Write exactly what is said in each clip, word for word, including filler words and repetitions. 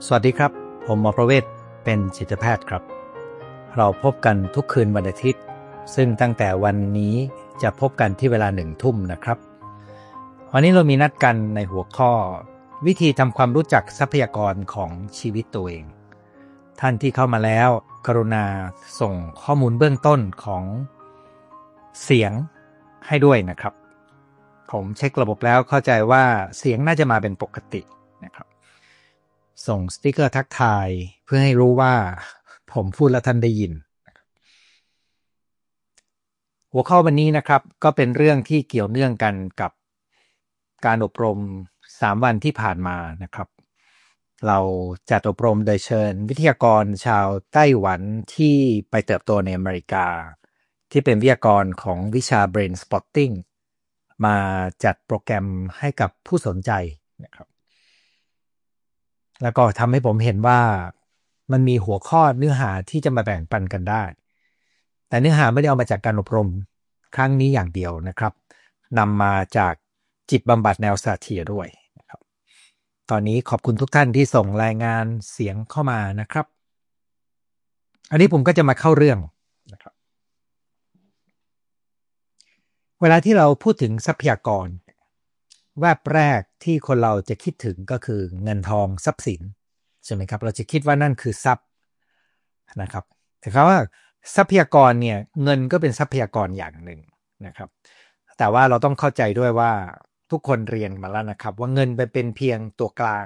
สวัสดีครับผมหมอประเวศเป็นจิตแพทย์ครับเราพบกันทุกคืนวันอาทิตย์ซึ่งตั้งแต่วันนี้จะพบกันที่เวลาหนึ่งทุ่มนะครับวันนี้เรามีนัดกันในหัวข้อวิธีทำความรู้จักทรัพยากรของชีวิตตัวเองท่านที่เข้ามาแล้วกรุณาส่งข้อมูลเบื้องต้นของเสียงให้ด้วยนะครับผมเช็คระบบแล้วเข้าใจว่าเสียงน่าจะมาเป็นปกตินะครับส่งสติ๊กเกอร์ทักทายเพื่อให้รู้ว่าผมพูดแล้วท่านได้ยินหัวข้อวันนี้นะครับก็เป็นเรื่องที่เกี่ยวเนื่องกันกับการอบรมสามวันที่ผ่านมานะครับเราจัดอบรมโดยเชิญวิทยากรชาวไต้หวันที่ไปเติบโตในอเมริกาที่เป็นวิทยากรของวิชา Brain Spotting มาจัดโปรแกรมให้กับผู้สนใจนะครับแล้วก็ทำให้ผมเห็นว่ามันมีหัวข้อเนื้อหาที่จะมาแบ่งปันกันได้แต่เนื้อหาไม่ได้เอามาจากการอบรมครั้งนี้อย่างเดียวนะครับนำมาจากจิตบำบัดแนวซาเทียด้วยนะครับตอนนี้ขอบคุณทุกท่านที่ส่งรายงานเสียงเข้ามานะครับอันนี้ผมก็จะมาเข้าเรื่องนะครับเวลาที่เราพูดถึงทรัพยากรแวบแรกที่คนเราจะคิดถึงก็คือเงินทองทรัพย์สินใช่ไหมครับเราจะคิดว่านั่นคือทรัพย์นะครับแต่คำว่าทรัพยากรเนี่ยเงินก็เป็นทรัพยากรอย่างหนึ่งนะครับแต่ว่าเราต้องเข้าใจด้วยว่าทุกคนเรียนมาแล้วนะครับว่าเงินเป็นเพียงตัวกลาง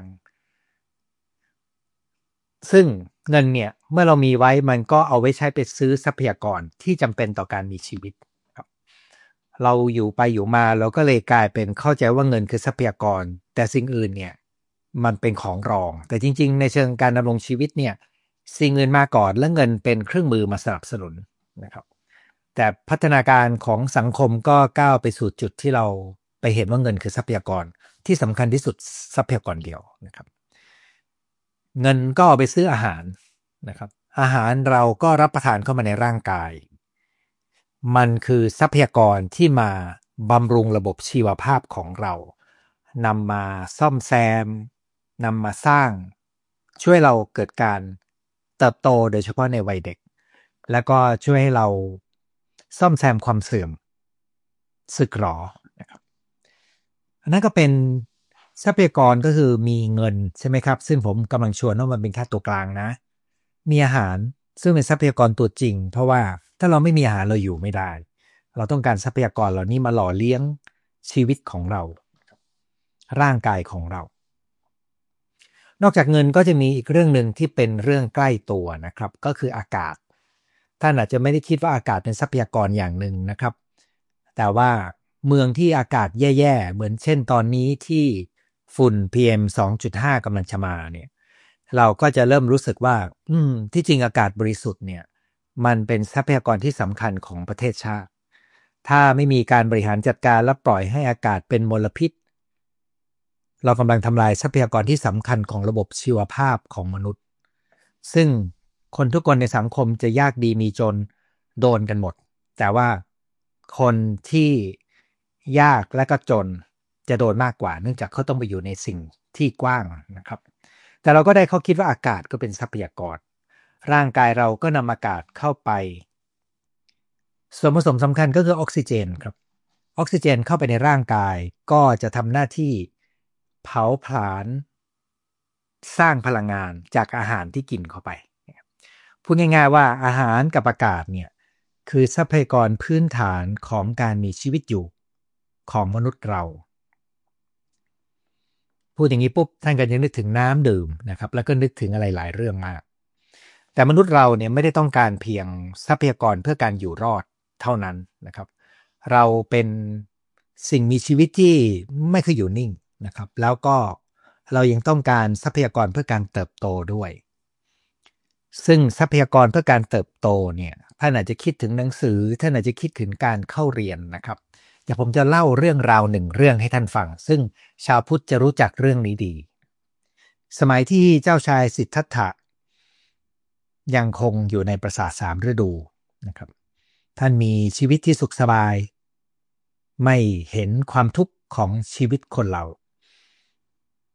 ซึ่งเงินเนี่ยเมื่อเรามีไว้มันก็เอาไว้ใช้ไปซื้อทรัพยากรที่จำเป็นต่อการมีชีวิตครับเราอยู่ไปอยู่มาเราก็เลยกลายเป็นเข้าใจว่าเงินคือทรัพยากรแต่สิ่งอื่นเนี่ยมันเป็นของรองแต่จริงๆในเชิงการดำรงชีวิตเนี่ยสิ่งอื่นมาก่อนและเงินเป็นเครื่องมือมาสนับสนุนนะครับแต่พัฒนาการของสังคมก็ก้าวไปสู่จุดที่เราไปเห็นว่าเงินคือทรัพยากรที่สำคัญที่สุดทรัพยากรเดียวนะครับเงินก็เอาไปซื้ออาหารนะครับอาหารเราก็รับประทานเข้ามาในร่างกายมันคือทรัพยากรที่มาบำรุงระบบชีวภาพของเรานำมาซ่อมแซมนำมาสร้างช่วยเราเกิดการเติบโตโดยเฉพาะในวัยเด็กแล้วก็ช่วยให้เราซ่อมแซมความเสื่อมสึกหรอนะครับอันนั้นก็เป็นทรัพยากรก็คือมีเงินใช่ไหมครับซึ่งผมกำลังชวนว่ามันเป็นแค่ตัวกลางนะมีอาหารซึ่งเป็นทรัพยากรตัวจริงเพราะว่าถ้าเราไม่มีอาหารเราอยู่ไม่ได้เราต้องการทรัพยากรเหล่านี้มาหล่อเลี้ยงชีวิตของเราร่างกายของเรานอกจากเงินก็จะมีอีกเรื่องหนึ่งที่เป็นเรื่องใกล้ตัวนะครับก็คืออากาศท่านอาจจะไม่ได้คิดว่าอากาศเป็นทรัพยากรอย่างหนึ่งนะครับแต่ว่าเมืองที่อากาศแย่ๆเหมือนเช่นตอนนี้ที่ฝุ่น พี เอ็ม สองจุดห้า กำลังจะมาเนี่ยเราก็จะเริ่มรู้สึกว่าอืมที่จริงอากาศบริสุทธิ์เนี่ยมันเป็นทรัพยากรที่สำคัญของประเทศชาติถ้าไม่มีการบริหารจัดการและปล่อยให้อากาศเป็นมลพิษเรากำลังทำลายทรัพยากรที่สำคัญของระบบชีวภาพของมนุษย์ซึ่งคนทุกคนในสังคมจะยากดีมีจนโดนกันหมดแต่ว่าคนที่ยากและก็จนจะโดนมากกว่าเนื่องจากเขาต้องไปอยู่ในสิ่งที่กว้างนะครับแต่เราก็ได้เขาคิดว่าอากาศก็เป็นทรัพยากรร่างกายเราก็นำอากาศเข้าไปส่วนผสมสำคัญก็คือออกซิเจนครับออกซิเจนเข้าไปในร่างกายก็จะทำหน้าที่เผาผลาญสร้างพลังงานจากอาหารที่กินเข้าไปพูดง่ายๆว่าอาหารกับอากาศเนี่ยคือทรัพยากรพื้นฐานของการมีชีวิตอยู่ของมนุษย์เราพูดอย่างนี้ปุ๊บท่านก็จะนึกถึงน้ำดื่มนะครับแล้วก็นึกถึงอะไรหลายเรื่องมากแต่มนุษย์เราเนี่ยไม่ได้ต้องการเพียงทรัพยากรเพื่อการอยู่รอดเท่านั้นนะครับเราเป็นสิ่งมีชีวิตที่ไม่เคยอยู่นิ่งนะครับแล้วก็เรายังต้องการทรัพยากรเพื่อการเติบโตด้วยซึ่งทรัพยากรเพื่อการเติบโตเนี่ยท่านอาจจะคิดถึงหนังสือท่านอาจจะคิดถึงการเข้าเรียนนะครับเดี๋ยวผมจะเล่าเรื่องราวหนึ่งเรื่องให้ท่านฟังซึ่งชาวพุทธจะรู้จักเรื่องนี้ดีสมัยที่เจ้าชายสิทธัตถะยังคงอยู่ในปราสาทสามฤดูนะครับท่านมีชีวิตที่สุขสบายไม่เห็นความทุกข์ของชีวิตคนเรา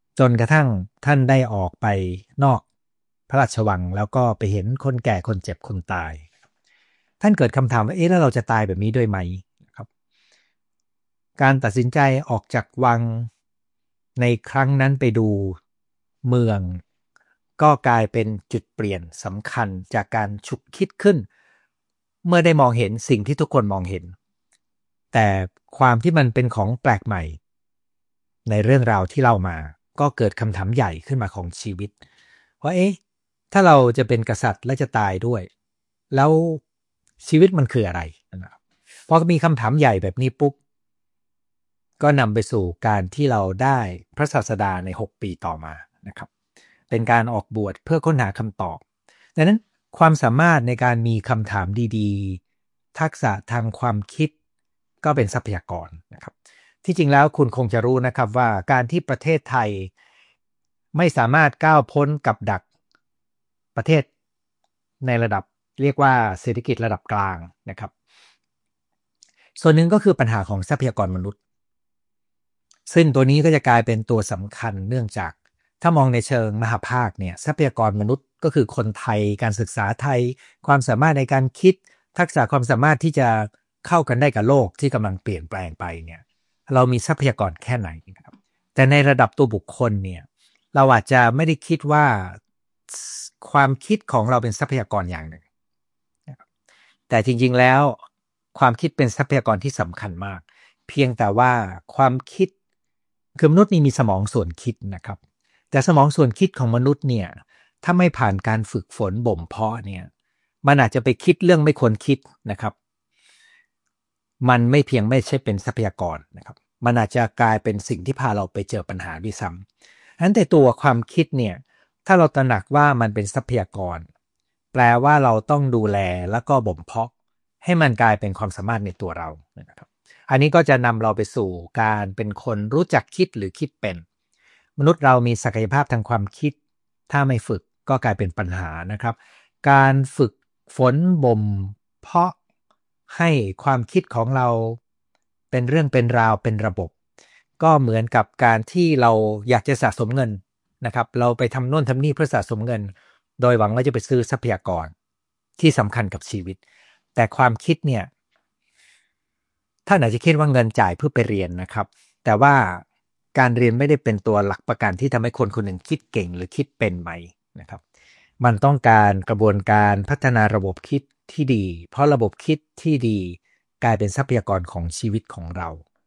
จนกระทั่งท่านได้ออกไปนอกพระราชวังแล้วก็ไปเห็นคนแก่คนเจ็บคนตายท่านเกิดคำถามว่าเอ๊ะแล้วเราจะตายแบบนี้ด้วยไหมครับการตัดสินใจออกจากวังในครั้งนั้นไปดูเมืองก็กลายเป็นจุดเปลี่ยนสำคัญจากการฉุกคิดขึ้นเมื่อได้มองเห็นสิ่งที่ทุกคนมองเห็นแต่ความที่มันเป็นของแปลกใหม่ในเรื่องราวที่เล่ามาก็เกิดคำถามใหญ่ขึ้นมาของชีวิตว่าเอ๊ะถ้าเราจะเป็นกษัตริย์และจะตายด้วยแล้วชีวิตมันคืออะไรนะครับพอมีคำถามใหญ่แบบนี้ปุ๊บก็นำไปสู่การที่เราได้พระศาสดาในหกปีต่อมานะครับเป็นการออกบวชเพื่อค้นหาคำตอบดังนั้นความสามารถในการมีคำถามดีๆทักษะทางความคิดก็เป็นทรัพยากรนะครับที่จริงแล้วคุณคงจะรู้นะครับว่าการที่ประเทศไทยไม่สามารถก้าวพ้นกับดักประเทศในระดับเรียกว่าเศรษฐกิจระดับกลางนะครับส่วนหนึ่งก็คือปัญหาของทรัพยากรมนุษย์ซึ่งตัวนี้ก็จะกลายเป็นตัวสำคัญเนื่องจากถ้ามองในเชิงมหาภาคเนี่ยทรัพยากรมนุษย์ก็คือคนไทยการศึกษาไทยความสามารถในการคิดทักษะความสามารถที่จะเข้ากันได้กับโลกที่กำลังเปลี่ยนแปลงไปเนี่ยเรามีทรัพยากรแค่ไหนนะครับแต่ในระดับตัวบุคคลเนี่ยเราอาจจะไม่ได้คิดว่าความคิดของเราเป็นทรัพยากรอย่างหนึ่งแต่จริงๆแล้วความคิดเป็นทรัพยากรที่สำคัญมากเพียงแต่ว่าความคิดคือมนุษย์นี่มีสมองส่วนคิดนะครับแต่สมองส่วนคิดของมนุษย์เนี่ยถ้าไม่ผ่านการฝึกฝนบ่มเพาะเนี่ยมันอาจจะไปคิดเรื่องไม่ควรคิดนะครับมันไม่เพียงไม่ใช่เป็นทรัพยากรนะครับมันอาจจะกลายเป็นสิ่งที่พาเราไปเจอปัญหาด้วยซ้ำฉะนั้นแต่ตัวความคิดเนี่ยถ้าเราตระหนักว่ามันเป็นทรัพยากรแปลว่าเราต้องดูแลแล้วก็บ่มเพาะให้มันกลายเป็นความสามารถในตัวเรานะครับอันนี้ก็จะนำเราไปสู่การเป็นคนรู้จักคิดหรือคิดเป็นมนุษย์เรามีศักยภาพทางความคิดถ้าไม่ฝึกก็กลายเป็นปัญหานะครับการฝึกฝนบ่มเพาะให้ความคิดของเราเป็นเรื่องเป็นราวเป็นระบบก็เหมือนกับการที่เราอยากจะสะสมเงินนะครับเราไปทำโน่นทำนี่เพื่อสะสมเงินโดยหวังว่าจะไปซื้อทรัพยากรที่สำคัญกับชีวิตแต่ความคิดเนี่ยท่านอาจจะคิดว่าเงินจ่ายเพื่อไปเรียนนะครับแต่ว่าการเรียนไม่ได้เป็นตัวหลักประกันที่ทำให้คนคนหนึ่งคิดเก่งหรือคิดเป็นไหมนะครับมันต้องการกระบวนการพัฒนาระบบคิดที่ดีเพราะระบบคิดที่ดีกลายเป็นทรัพยากรของชีวิตของเรา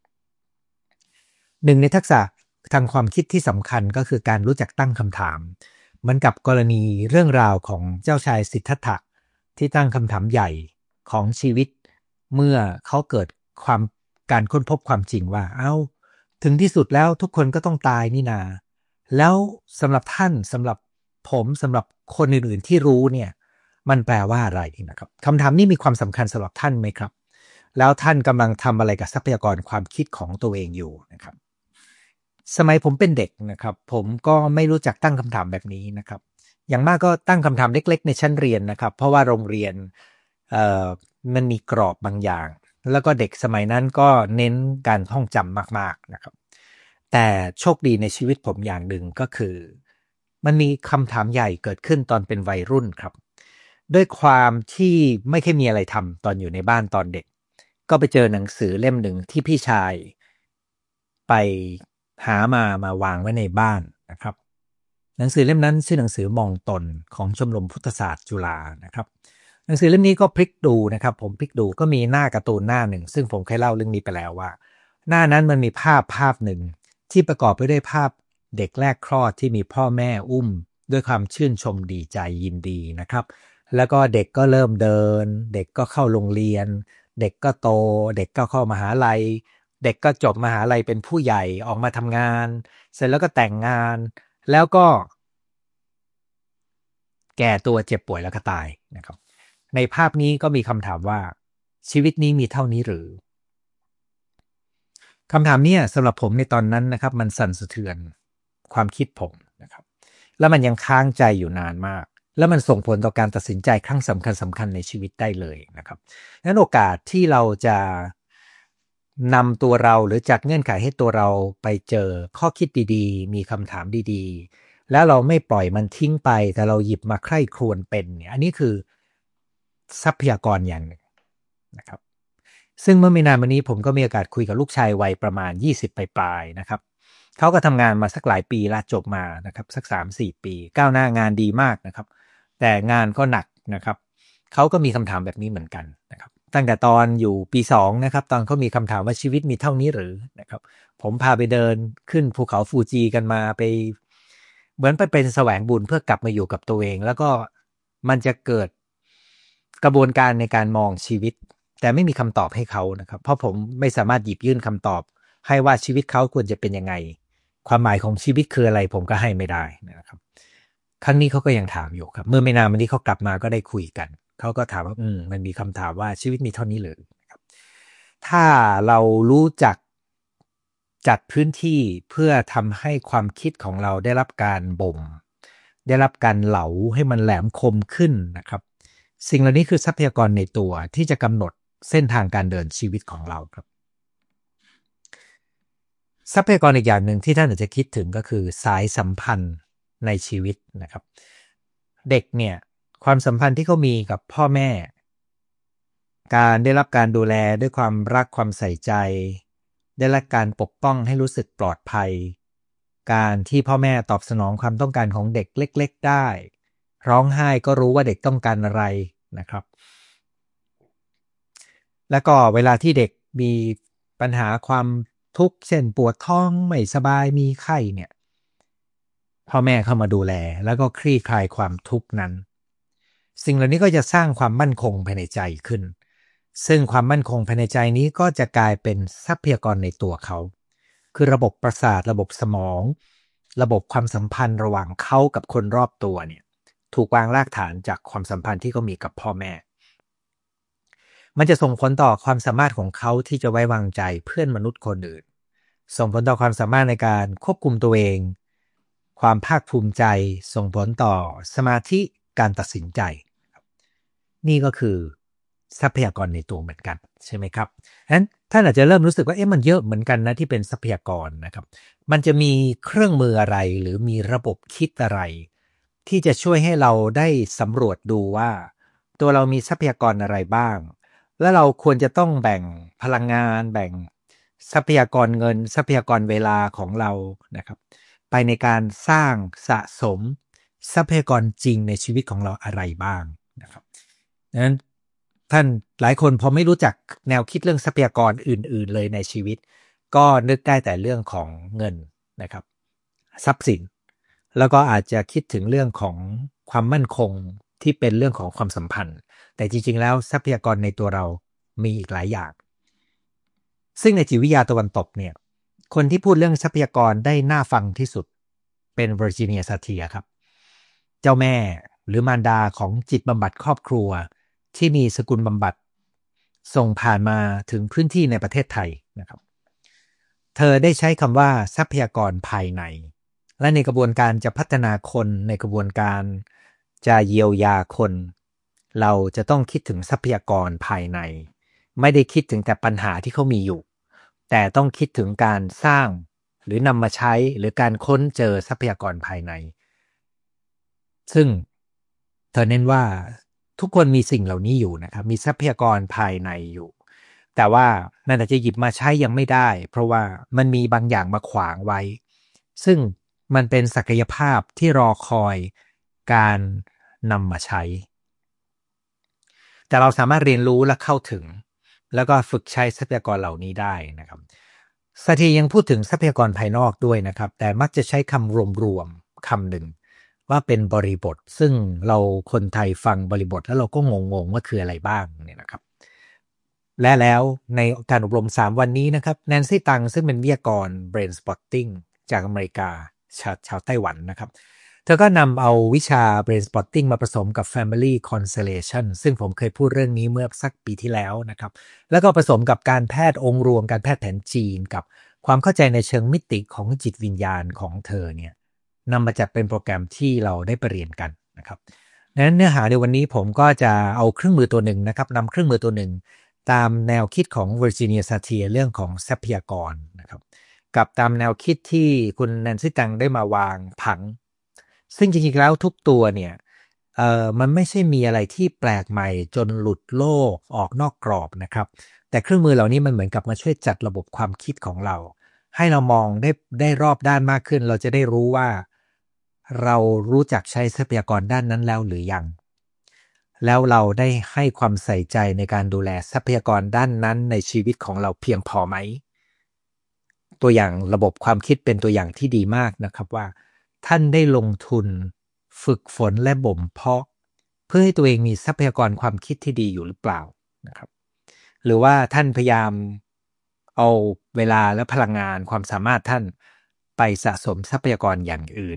หนึ่งในทักษะทางความคิดที่สำคัญก็คือการรู้จักตั้งคำถามเหมือนกับกรณีเรื่องราวของเจ้าชายสิทธัตถะที่ตั้งคำถามใหญ่ของชีวิตเมื่อเขาเกิดความการค้นพบความจริงว่าเอ้าถึงที่สุดแล้วทุกคนก็ต้องตายนี่นาแล้วสำหรับท่านสำหรับผมสำหรับคนอื่นๆที่รู้เนี่ยมันแปลว่าอะไรนะครับคำถามนี้มีความสำคัญสำหรับท่านไหมครับแล้วท่านกำลังทำอะไรกับทรัพยากรความคิดของตัวเองอยู่นะครับสมัยผมเป็นเด็กนะครับผมก็ไม่รู้จักตั้งคำถามแบบนี้นะครับอย่างมากก็ตั้งคำถามเล็กๆในชั้นเรียนนะครับเพราะว่าโรงเรียนเอ่อมันมีกรอบบางอย่างแล้วก็เด็กสมัยนั้นก็เน้นการท่องจำมากๆนะครับแต่โชคดีในชีวิตผมอย่างหนึ่งก็คือมันมีคำถามใหญ่เกิดขึ้นตอนเป็นวัยรุ่นครับด้วยความที่ไม่เคยมีอะไรทำตอนอยู่ในบ้านตอนเด็กก็ไปเจอหนังสือเล่มหนึ่งที่พี่ชายไปหามามาวางไว้ในบ้านนะครับหนังสือเล่มนั้นชื่อหนังสือมองตนของชมรมพุทธศาสตร์จุฬานะครับหนังสือเล่มนี้ก็พลิกดูนะครับผมพลิกดูก็มีหน้าการ์ตูนหน้าหนึ่งซึ่งผมเคยเล่าเรื่องนี้ไปแล้วว่าหน้านั้นมันมีภาพภาพหนึ่งที่ประกอบไปด้วยภาพเด็กแรกคลอดที่มีพ่อแม่อุ้มด้วยความชื่นชมดีใจยินดีนะครับแล้วก็เด็กก็เริ่มเดินเด็กก็เข้าโรงเรียนเด็กก็โตเด็กก็เข้ามหาลัยเด็กก็จบมหาลัยเป็นผู้ใหญ่ออกมาทำงานเสร็จแล้วก็แต่งงานแล้วก็แก่ตัวเจ็บป่วยแล้วก็ตายนะครับในภาพนี้ก็มีคำถามว่าชีวิตนี้มีเท่านี้หรือคำถามนี้สำหรับผมในตอนนั้นนะครับมันสั่นสะเทือนความคิดผมนะครับแล้วมันยังค้างใจอยู่นานมากแล้วมันส่งผลต่อการตัดสินใจครั้งสำคัญสำคัญในชีวิตได้เลยนะครับงั้นโอกาสที่เราจะนำตัวเราหรือจัดเงื่อนไขให้ตัวเราไปเจอข้อคิดดีๆมีคำถามดีๆแล้วเราไม่ปล่อยมันทิ้งไปแต่เราหยิบมาใคร่ครวญเป็นเนี่ยอันนี้คือทรัพยากรอย่างหนึ่งนะครับซึ่งเมื่อไม่นานมานี้ผมก็มีโอกาสคุยกับลูกชายวัยประมาณยี่สิบปลายๆนะครับเขาก็ทำงานมาสักหลายปีละจบมานะครับสัก สามถึงสี่ ปีก้าวหน้างานดีมากนะครับแต่งานก็หนักนะครับเขาก็มีคำถามแบบนี้เหมือนกันนะครับตั้งแต่ตอนอยู่ปีสองนะครับตอนเขามีคำถามว่าชีวิตมีเท่านี้หรือนะครับผมพาไปเดินขึ้นภูเขาฟูจิกันมาไปเหมือนไปเป็นแสวงบุญเพื่อกลับมาอยู่กับตัวเองแล้วก็มันจะเกิดกระบวนการในการมองชีวิตแต่ไม่มีคำตอบให้เขานะครับเพราะผมไม่สามารถหยิบยื่นคำตอบให้ว่าชีวิตเขาควรจะเป็นยังไงความหมายของชีวิตคืออะไรผมก็ให้ไม่ได้นะครับครั้งนี้เขาก็ยังถามอยู่ครับเมื่อไม่นานมานี้เขากลับมาก็ได้คุยกันเขาก็ถามว่าอืมมันมีคำถามว่าชีวิตมีเท่านี้หรือครับถ้าเรารู้จักจัดพื้นที่เพื่อทำให้ความคิดของเราได้รับการบ่มได้รับการเหลาให้มันแหลมคมขึ้นนะครับสิ่งเหล่านี้คือทรัพยากรในตัวที่จะกำหนดเส้นทางการเดินชีวิตของเราครับทรัพยากรอีกอย่างหนึ่งที่ท่านอาจจะคิดถึงก็คือสายสัมพันธ์ในชีวิตนะครับเด็กเนี่ยความสัมพันธ์ที่เขามีกับพ่อแม่การได้รับการดูแลด้วยความรักความใส่ใจได้รับการปกป้องให้รู้สึกปลอดภัยการที่พ่อแม่ตอบสนองความต้องการของเด็กเล็กๆได้ร้องไห้ก็รู้ว่าเด็กต้องการอะไรนะครับแล้วก็เวลาที่เด็กมีปัญหาความทุกข์เช่นปวดท้องไม่สบายมีไข้เนี่ยพ่อแม่เข้ามาดูแลแล้วก็คลี่คลายความทุกข์นั้นสิ่งเหล่านี้ก็จะสร้างความมั่นคงภายในใจขึ้นซึ่งความมั่นคงภายในใจนี้ก็จะกลายเป็นทรัพยากรในตัวเขาคือระบบประสาทระบบสมองระบบความสัมพันธ์ระหว่างเขากับคนรอบตัวเนี่ยถูกวางรากฐานจากความสัมพันธ์ที่เขามีกับพ่อแม่มันจะส่งผลต่อความสามารถของเขาที่จะไว้วางใจเพื่อนมนุษย์คนอื่นส่งผลต่อความสามารถในการควบคุมตัวเองความภาคภูมิใจส่งผลต่อสมาธิการตัดสินใจนี่ก็คือทรัพยากรในตัวเหมือนกันใช่ไหมครับฉะนั้นท่านอาจจะเริ่มรู้สึกว่าเอ๊ะมันเยอะเหมือนกันนะที่เป็นทรัพยากรนะครับมันจะมีเครื่องมืออะไรหรือมีระบบคิดอะไรที่จะช่วยให้เราได้สำรวจดูว่าตัวเรามีทรัพยากรอะไรบ้างแล้วเราควรจะต้องแบ่งพลังงานแบ่งทรัพยากรเงินทรัพยากรเวลาของเรานะครับไปในการสร้างสะสมทรัพยากรจริงในชีวิตของเราอะไรบ้างนะครับดังนั้นท่านหลายคนพอไม่รู้จักแนวคิดเรื่องทรัพยากรอื่นๆเลยในชีวิตก็นึกได้แต่เรื่องของเงินนะครับทรัพย์สินแล้วก็อาจจะคิดถึงเรื่องของความมั่นคงที่เป็นเรื่องของความสัมพันธ์แต่จริงๆแล้วทรัพยากรในตัวเรามีอีกหลายอย่างซึ่งในจิตวิทยาตะวันตกเนี่ยคนที่พูดเรื่องทรัพยากรได้น่าฟังที่สุดเป็นเวอร์จิเนีย ซาเทียครับเจ้าแม่หรือมารดาของจิตบำบัดครอบครัวที่มีสกุลบำบัดส่งผ่านมาถึงพื้นที่ในประเทศไทยนะครับเธอได้ใช้คำว่าทรัพยากรภายในและในกระบวนการจะพัฒนาคนในกระบวนการจะเยียวยาคนเราจะต้องคิดถึงทรัพยากรภายในไม่ได้คิดถึงแต่ปัญหาที่เขามีอยู่แต่ต้องคิดถึงการสร้างหรือนำมาใช้หรือการค้นเจอทรัพยากรภายในซึ่งเธอเน้นว่าทุกคนมีสิ่งเหล่านี้อยู่นะครับมีทรัพยากรภายในอยู่แต่ว่านั่นอาจจะหยิบมาใช้ยังไม่ได้เพราะว่ามันมีบางอย่างมาขวางไว้ซึ่งมันเป็นศักยภาพที่รอคอยการนำมาใช้แต่เราสามารถเรียนรู้และเข้าถึงแล้วก็ฝึกใช้ทรัพยากรเหล่านี้ได้นะครับซาทียังพูดถึงทรัพยากรภายนอกด้วยนะครับแต่มักจะใช้คำรวมๆคำหนึ่งว่าเป็นบริบทซึ่งเราคนไทยฟังบริบทแล้วเราก็งงๆว่าคืออะไรบ้างเนี่ยนะครับและแล้วในการอบรมสามวันนี้นะครับแนนซี่ตังซึ่งเป็นวิทยากร Brain Spotting จากอเมริกาชาวชาวไต้หวันนะครับเธอก็นำเอาวิชา Brain Spotting มาผสมกับ Family Constellation ซึ่งผมเคยพูดเรื่องนี้เมื่อสักปีที่แล้วนะครับแล้วก็ผสมกับการแพทย์องค์รวมการแพทย์แผนจีนกับความเข้าใจในเชิงมิติของจิตวิญญาณของเธอเนี่ยนำมาจัดเป็นโปรแกรมที่เราได้ไปเรียนกันนะครับดังนั้นเนื้อหาในวันนี้ผมก็จะเอาเครื่องมือตัวหนึ่งนะครับนำเครื่องมือตัวหนึ่งตามแนวคิดของ Virginia Satir เรื่องของทรัพยากรนะครับกับตามแนวคิดที่คุณแนนซี่ตังได้มาวางผังซึ่งจริงๆแล้วทุกตัวเนี่ยเอ่อมันไม่ใช่มีอะไรที่แปลกใหม่จนหลุดโลกออกนอกกรอบนะครับแต่เครื่องมือเหล่านี้มันเหมือนกับมาช่วยจัดระบบความคิดของเราให้เรามองได้ได้รอบด้านมากขึ้นเราจะได้รู้ว่าเรารู้จักใช้ทรัพยากรด้านนั้นแล้วหรือยังแล้วเราได้ให้ความใส่ใจในการดูแลทรัพยากรด้านนั้นในชีวิตของเราเพียงพอไหมตัวอย่างระบบความคิดเป็นตัวอย่างที่ดีมากนะครับว่าท่านได้ลงทุนฝึกฝนและบ่มเพาะเพื่อให้ตัวเองมีทรัพยากรความคิดที่ดีอยู่หรือเปล่านะครับหรือว่าท่านพยายามเอาเวลาและพลังงานความสามารถท่านไปสะสมทรัพยากรอย่างอื่น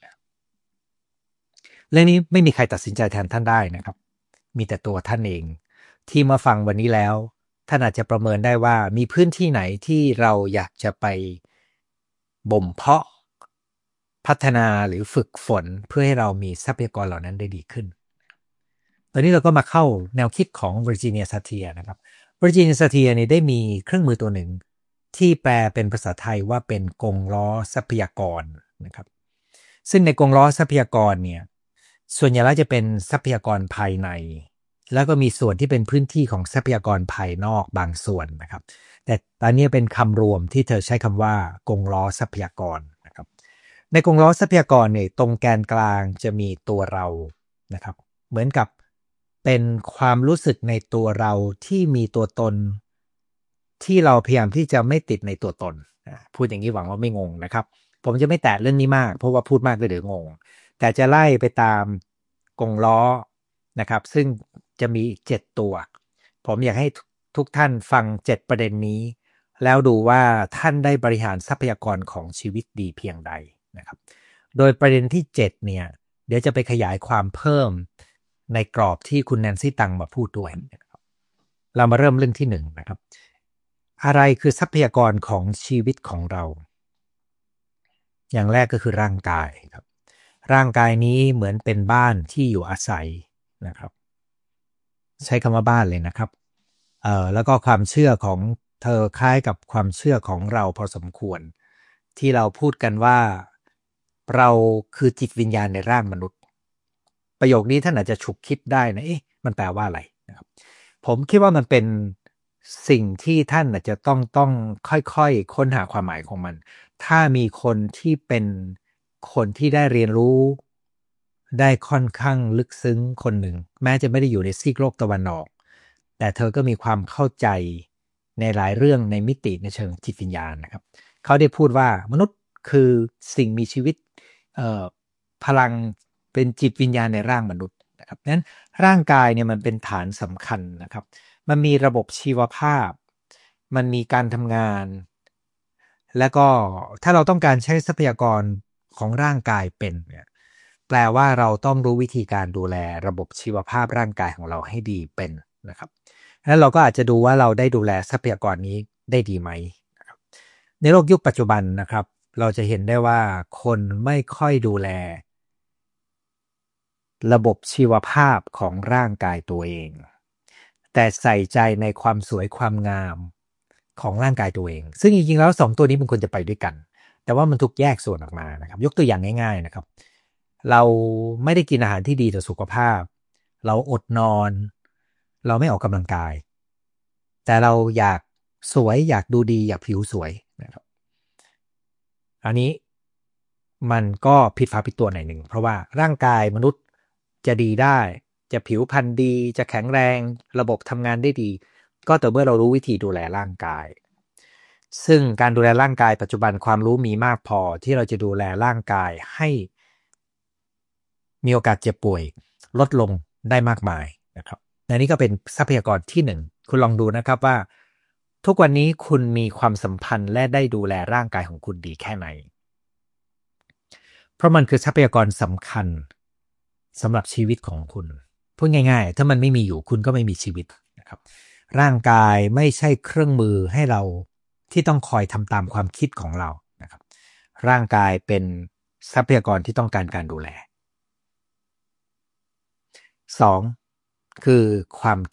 เรื่องนี้ไม่มีใครตัดสินใจแทนท่านได้นะครับมีแต่ตัวท่านเองที่มาฟังวันนี้แล้วท่านอาจจะประเมินได้ว่ามีพื้นที่ไหนที่เราอยากจะไปบ่มเพาะพัฒนาหรือฝึกฝนเพื่อให้เรามีทรัพยากรเหล่านั้นได้ดีขึ้นตอนนี้เราก็มาเข้าแนวคิดของ Virginia Satir นะครับ Virginia Satir เนี่ยได้มีเครื่องมือตัวหนึ่งที่แปลเป็นภาษาไทยว่าเป็นกงล้อทรัพยากรนะครับซึ่งในกงล้อทรัพยากรเนี่ยส่วนใหญ่แล้วจะเป็นทรัพยากรภายในแล้วก็มีส่วนที่เป็นพื้นที่ของทรัพยากรภายนอกบางส่วนนะครับแต่ตอนนี้เป็นคำรวมที่เธอใช้คำว่ากงล้อทรัพยากรนะครับในกงล้อทรัพยากรเนี่ยตรงแกนกลางจะมีตัวเรานะครับเหมือนกับเป็นความรู้สึกในตัวเราที่มีตัวตนที่เราพยายามที่จะไม่ติดในตัวตนพูดอย่างนี้หวังว่าไม่งงนะครับผมจะไม่แตะเรื่องนี้มากเพราะว่าพูดมากเลยเดี๋ยวงงแต่จะไล่ไปตามกงล้อนะครับซึ่งจะมีอีกเจ็ดตัวผมอยากให้ทุกท่านฟังเจ็ดประเด็นนี้แล้วดูว่าท่านได้บริหารทรัพยากรของชีวิตดีเพียงใดนะครับโดยประเด็นที่เจ็ดเนี่ยเดี๋ยวจะไปขยายความเพิ่มในกรอบที่คุณแนนซี่ตังมาพูดด้วยนะครับเรามาเริ่มเรื่องที่หนึ่งนะครับอะไรคือทรัพยากรของชีวิตของเราอย่างแรกก็คือร่างกายครับร่างกายนี้เหมือนเป็นบ้านที่อยู่อาศัยนะครับใช้คำว่าบ้านเลยนะครับเอ่อแล้วก็ความเชื่อของเธอคล้ายกับความเชื่อของเราพอสมควรที่เราพูดกันว่าเราคือจิตวิญญาณในร่างมนุษย์ประโยคนี้ท่านอาจจะฉุกคิดได้นะเอ๊ะมันแปลว่าอะไรนะครับผมคิดว่ามันเป็นสิ่งที่ท่านอาจจะต้องต้องค่อยๆค้นหาความหมายของมัน ถ้ามีคนที่เป็นคนที่ได้เรียนรู้ได้ค่อนข้างลึกซึ้งคนหนึ่งแม้จะไม่ได้อยู่ในซีกโลกตะวันออกแต่เธอก็มีความเข้าใจในหลายเรื่องในมิติในเชิงจิตวิญญาณนะครับเขาได้พูดว่ามนุษย์คือสิ่งมีชีวิตเอ่อพลังเป็นจิตวิญญาณในร่างมนุษย์นะครับนั้นร่างกายเนี่ยมันเป็นฐานสำคัญนะครับมันมีระบบชีวภาพมันมีการทำงานแล้วก็ถ้าเราต้องการใช้ทรัพยากรของร่างกายเป็นเนี่ยแปลว่าเราต้องรู้วิธีการดูแลระบบชีวภาพร่างกายของเราให้ดีเป็นนะครับแล้วเราก็อาจจะดูว่าเราได้ดูแลทรัพยากรนี้ได้ดีไหมนะครับในโลกยุคปัจจุบันนะครับเราจะเห็นได้ว่าคนไม่ค่อยดูแลระบบชีวภาพของร่างกายตัวเองแต่ใส่ใจในความสวยความงามของร่างกายตัวเองซึ่งจริงๆแล้วสองตัวนี้มันควรจะไปด้วยกันแต่ว่ามันถูกแยกส่วนออกมานะครับยกตัวอย่างง่ายๆนะครับเราไม่ได้กินอาหารที่ดีต่อสุขภาพเราอดนอนเราไม่ออกกำลังกายแต่เราอยากสวยอยากดูดีอยากผิวสวยนะครับอันนี้มันก็ผิดฝาผิดตัวหน่อยหนึ่งเพราะว่าร่างกายมนุษย์จะดีได้จะผิวพรรณดีจะแข็งแรงระบบทำงานได้ดีก็แต่เมื่อเรารู้วิธีดูแลร่างกายซึ่งการดูแลร่างกายปัจจุบันความรู้มีมากพอที่เราจะดูแลร่างกายให้มีโอกาสเจ็บป่วยลดลงได้มากมายนะครับและนี่ก็เป็นทรัพยากรที่หนึ่งคุณลองดูนะครับว่าทุกวันนี้คุณมีความสัมพันธ์และได้ดูแลร่างกายของคุณดีแค่ไหนเพราะมันคือทรัพยากรสำคัญสำหรับชีวิตของคุณพูดง่ายๆถ้ามันไม่มีอยู่คุณก็ไม่มีชีวิตนะครับร่างกายไม่ใช่เครื่องมือให้เราที่ต้องคอยทำตามความคิดของเรานะครับร่างกายเป็นทรัพยากรที่ต้องการการดูแลสองคือความคิด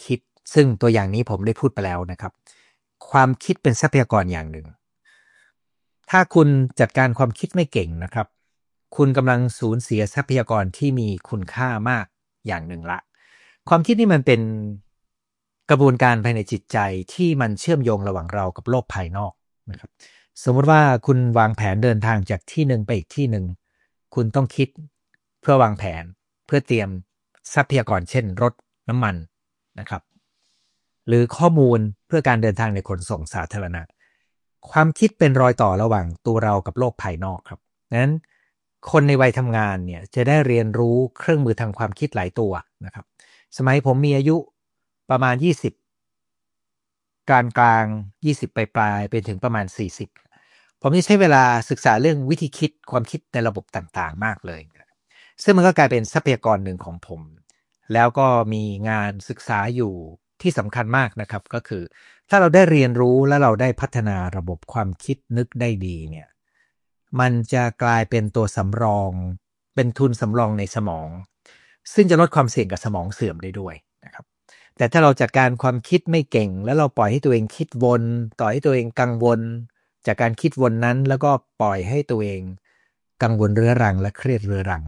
ซึ่งตัวอย่างนี้ผมได้พูดไปแล้วนะครับความคิดเป็นทรัพยากรอย่างหนึ่งถ้าคุณจัดการความคิดไม่เก่งนะครับคุณกำลังสูญเสียทรัพยากรที่มีคุณค่ามากอย่างหนึ่งละความคิดนี่มันเป็นกระบวนการภายในจิตใจที่มันเชื่อมโยงระหว่างเรากับโลกภายนอกนะครับสมมติว่าคุณวางแผนเดินทางจากที่หนึ่งไปอีกที่หนึ่งคุณต้องคิดเพื่อวางแผนเพื่อเตรียมทรัพยากรเช่นรถน้ำมันนะครับหรือข้อมูลเพื่อการเดินทางในขนส่งสาธารณะความคิดเป็นรอยต่อระหว่างตัวเรากับโลกภายนอกครับนั้นคนในวัยทำงานเนี่ยจะได้เรียนรู้เครื่องมือทางความคิดหลายตัวนะครับสมัยผมมีอายุประมาณยี่สิบกลางกลางยี่สิบปลายปลายไปถึงประมาณสี่สิบผมจะใช้เวลาศึกษาเรื่องวิธีคิดความคิดในระบบต่างๆมากเลยซึ่งมันก็กลายเป็นทรัพยากรหนึ่งของผมแล้วก็มีงานศึกษาอยู่ที่สำคัญมากนะครับก็คือถ้าเราได้เรียนรู้และเราได้พัฒนาระบบความคิดนึกได้ดีเนี่ยมันจะกลายเป็นตัวสำรองเป็นทุนสำรองในสมองซึ่งจะลดความเสี่ยงกับสมองเสื่อมได้ด้วยนะครับแต่ถ้าเราจัดการความคิดไม่เก่งแล้วเราปล่อยให้ตัวเองคิดวนต่อให้ตัวเองกังวลจากการคิดวนนั้นแล้วก็ปล่อยให้ตัวเองกังวลเรื้อรังและเครียดเรื้อรัง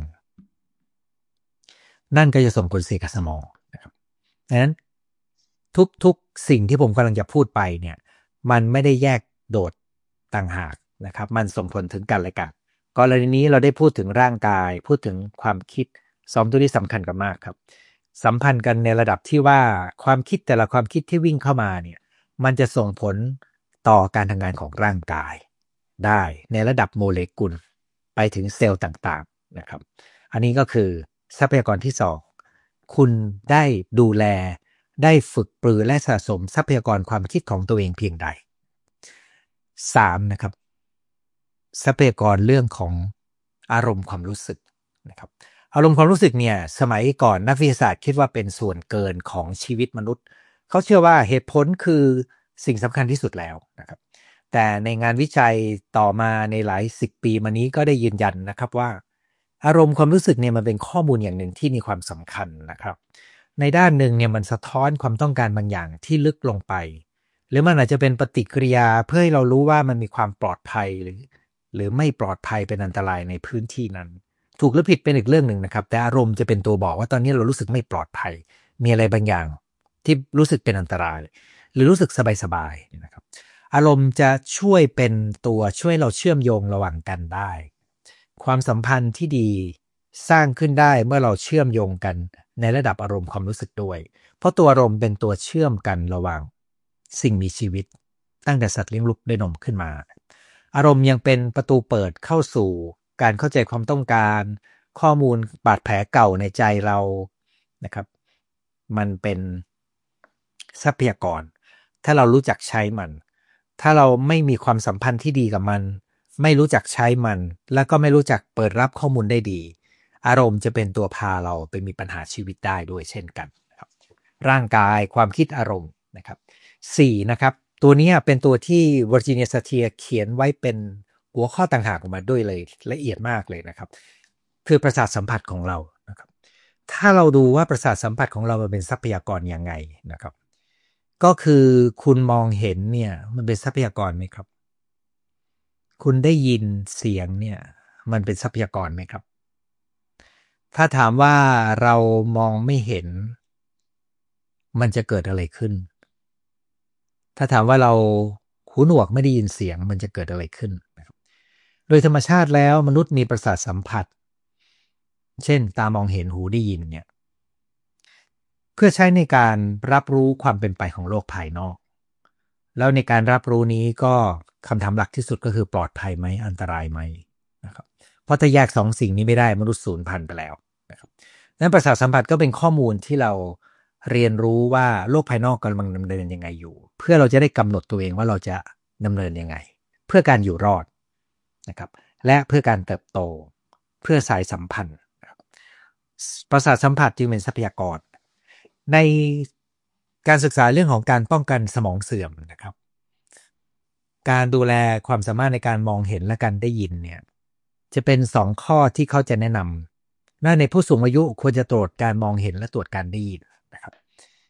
นั่นก็จะส่งผลเสียกับสมองนะครับดังนั้นทุกๆสิ่งที่ผมกำลังจะพูดไปเนี่ยมันไม่ได้แยกโดดต่างหากนะครับมันส่งผลถึงกันและกันกรณีนี้เราได้พูดถึงร่างกายพูดถึงความคิดสองตัวนี้สำคัญกันมากครับสัมพันธ์กันในระดับที่ว่าความคิดแต่ละความคิดที่วิ่งเข้ามาเนี่ยมันจะส่งผลต่อการทำงานของร่างกายได้ในระดับโมเลกุลไปถึงเซลล์ต่างๆนะครับอันนี้ก็คือทรัพยากรที่สองคุณได้ดูแลได้ฝึกปรือและสะสมทรัพยากรความคิดของตัวเองเพียงใดสามนะครับทรัพยากรเรื่องของอารมณ์ความรู้สึกนะครับอารมณ์ความรู้สึกเนี่ยสมัยก่อนนักวิทยาศาสตร์คิดว่าเป็นส่วนเกินของชีวิตมนุษย์เขาเชื่อว่าเหตุผลคือสิ่งสำคัญที่สุดแล้วนะครับแต่ในงานวิจัยต่อมาในหลายสิบปีมานี้ก็ได้ยืนยันนะครับว่าอารมณ์ความรู้สึกเนี่ยมันเป็นข้อมูลอย่างหนึ่งที่มีความสำคัญนะครับในด้านหนึ่งเนี่ยมันสะท้อนความต้องการบางอย่างที่ลึกลงไปหรือมันอาจจะเป็นปฏิกิริยาเพื่อให้เรารู้ว่ามันมีความปลอดภัยหรือหรือไม่ปลอดภัยเป็นอันตรายในพื้นที่นั้นถูกหรือผิดเป็นอีกเรื่องหนึ่งนะครับแต่อารมณ์จะเป็นตัวบอกว่าตอนนี้เรารู้สึกไม่ปลอดภัยมีอะไรบางอย่างที่รู้สึกเป็นอันตรายหรือรู้สึกสบายๆนะครับอารมณ์จะช่วยเป็นตัวช่วยเราเชื่อมโยงระหว่างกันได้ความสัมพันธ์ที่ดีสร้างขึ้นได้เมื่อเราเชื่อมโยงกันในระดับอารมณ์ความรู้สึกด้วยเพราะตัวอารมณ์เป็นตัวเชื่อมกันระหว่างสิ่งมีชีวิตตั้งแต่สัตว์เลี้ยงลูกด้วยนมขึ้นมาอารมณ์ยังเป็นประตูเปิดเข้าสู่การเข้าใจความต้องการข้อมูลบาดแผลเก่าในใจเรานะครับมันเป็นทรัพยากรถ้าเรารู้จักใช้มันถ้าเราไม่มีความสัมพันธ์ที่ดีกับมันไม่รู้จักใช้มันแล้วก็ไม่รู้จักเปิดรับข้อมูลได้ดีอารมณ์จะเป็นตัวพาเราไปมีปัญหาชีวิตได้ด้วยเช่นกันนะครับร่างกายความคิดอารมณ์นะครับสี่นะครับตัวนี้เป็นตัวที่วอร์จิเนีย ซาเทียร์เขียนไว้เป็นหัวข้อต่างหากออกมาด้วยเลยละเอียดมากเลยนะครับคือประสาทสัมผัสของเรานะครับถ้าเราดูว่าประสาทสัมผัสของเรามันเป็นทรัพยากรยังไงนะครับก็คือคุณมองเห็นเนี่ยมันเป็นทรัพยากรไหมครับคุณได้ยินเสียงเนี่ยมันเป็นทรัพยากรไหมครับถ้าถามว่าเรามองไม่เห็นมันจะเกิดอะไรขึ้นถ้าถามว่าเราหูหนวกไม่ได้ยินเสียงมันจะเกิดอะไรขึ้นนะครับโดยธรรมชาติแล้วมนุษย์มีประสาทสัมผัสเช่นตามองเห็นหูได้ยินเนี่ยเพื่อใช้ในการรับรู้ความเป็นไปของโลกภายนอกแล้วในการรับรู้นี้ก็คำถามหลักที่สุดก็คือปลอดภัยไหมอันตรายไหมนะครับเพราะถ้าแยกสองสิ่งนี้ไม่ได้มนุษย์สูญพันธุ์ไปแล้วนะครับนั้นประสาทสัมผัสก็เป็นข้อมูลที่เราเรียนรู้ว่าโลกภายนอกกำลังดำเนินยังไงอยู่เพื่อเราจะได้กำหนดตัวเองว่าเราจะดำเนินยังไงเพื่อการอยู่รอดนะครับและเพื่อการเติบโตเพื่อสายสัมพันธ์ประสาทสัมผัสจึงเป็นทรัพยากรในการศึกษาเรื่องของการป้องกันสมองเสื่อมนะครับการดูแลความสามารถในการมองเห็นและการได้ยินเนี่ยจะเป็นสองข้อที่เขาจะแนะนำว่าในผู้สูงอายุควรจะตรวจการมองเห็นและตรวจการได้ยินนะครับเ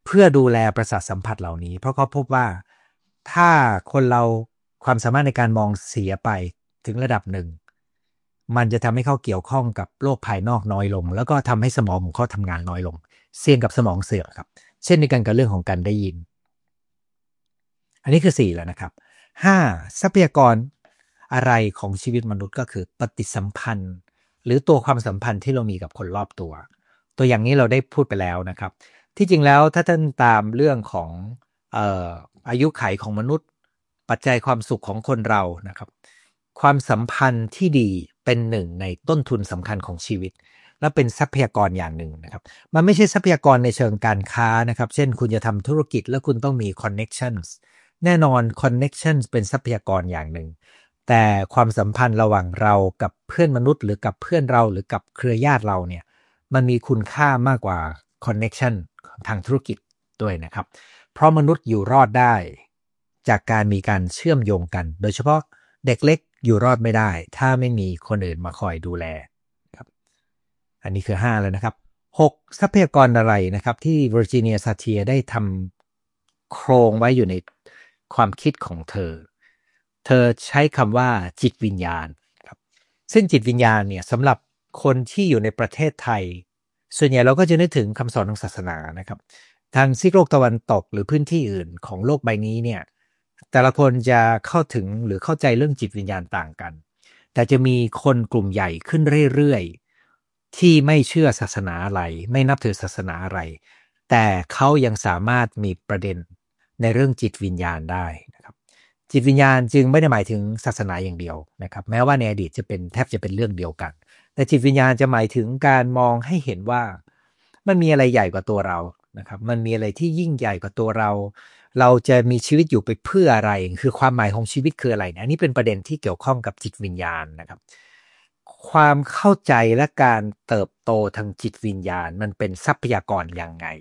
พื่อดูแลประสาทสัมผัสเหล่านี้เพราะเขาพบว่าถ้าคนเราความสามารถในการมองเสียไปถึงระดับหนึ่งมันจะทำให้เขาเกี่ยวข้องกับโลกภายนอกน้อยลงแล้วก็ทำให้สมองของเขาทำงานน้อยลงเสี่ยงกับสมองเสื่อมครับเช่นในการกับเรื่องของการได้ยินอันนี้คือสี่แล้วนะครับห้าทรัพยากรอะไรของชีวิตมนุษย์ก็คือปฏิสัมพันธ์หรือตัวความสัมพันธ์ที่เรามีกับคนรอบตัวตัวอย่างนี้เราได้พูดไปแล้วนะครับที่จริงแล้วถ้าท่านตามเรื่องของเอ่ออายุขัยของมนุษย์ปัจจัยความสุขของคนเรานะครับความสัมพันธ์ที่ดีเป็นหนึ่งในต้นทุนสำคัญของชีวิตและเป็นทรัพยากรอย่างหนึ่งนะครับมันไม่ใช่ทรัพยากรในเชิงการค้านะครับเช่นคุณจะทำธุรกิจแล้วคุณต้องมี connections แน่นอน connections เป็นทรัพยากรอย่างหนึ่งแต่ความสัมพันธ์ระหว่างเรากับเพื่อนมนุษย์หรือกับเพื่อนเราหรือกับเครือญาติเราเนี่ยมันมีคุณค่ามากกว่า connection ทางธุรกิจด้วยนะครับเพราะมนุษย์อยู่รอดได้จากการมีการเชื่อมโยงกันโดยเฉพาะเด็กเล็กอยู่รอดไม่ได้ถ้าไม่มีคนอื่นมาคอยดูแลครับอันนี้คือห้าแล้วนะครับหกทรัพยากรอะไรนะครับที่เวอร์จิเนียซาเทียได้ทำโครงไว้อยู่ในความคิดของเธอเธอใช้คำว่าจิตวิญญาณครับซึ่งจิตวิญญาณเนี่ยสำหรับคนที่อยู่ในประเทศไทยส่วนใหญ่เราก็จะนึกถึงคำสอนทางศาสนานะครับทางซีกโลกตะวันตกหรือพื้นที่อื่นของโลกใบนี้เนี่ยแต่ละคนจะเข้าถึงหรือเข้าใจเรื่องจิตวิญญาณต่างกันแต่จะมีคนกลุ่มใหญ่ขึ้นเรื่อยๆที่ไม่เชื่อศาสนาอะไรไม่นับถือศาสนาอะไรแต่เขายังสามารถมีประเด็นในเรื่องจิตวิญญาณได้นะครับจิตวิญญาณจึงไม่ได้หมายถึงศาสนาอย่างเดียวนะครับแม้ว่าในอดีตจะเป็นแทบจะเป็นเรื่องเดียวกันแต่จิตวิญญาณจะหมายถึงการมองให้เห็นว่ามันมีอะไรใหญ่กว่าตัวเรานะครับมันมีอะไรที่ยิ่งใหญ่กว่าตัวเราเราจะมีชีวิตอยู่ไปเพื่ออะไรคือความหมายของชีวิตคืออะไรนะอันนี้เป็นประเด็นที่เกี่ยวข้องกับจิตวิญญาณนะครับความเข้าใจและการเติบโตทางจิตวิญญาณมันเป็นทรัพยากรยังไง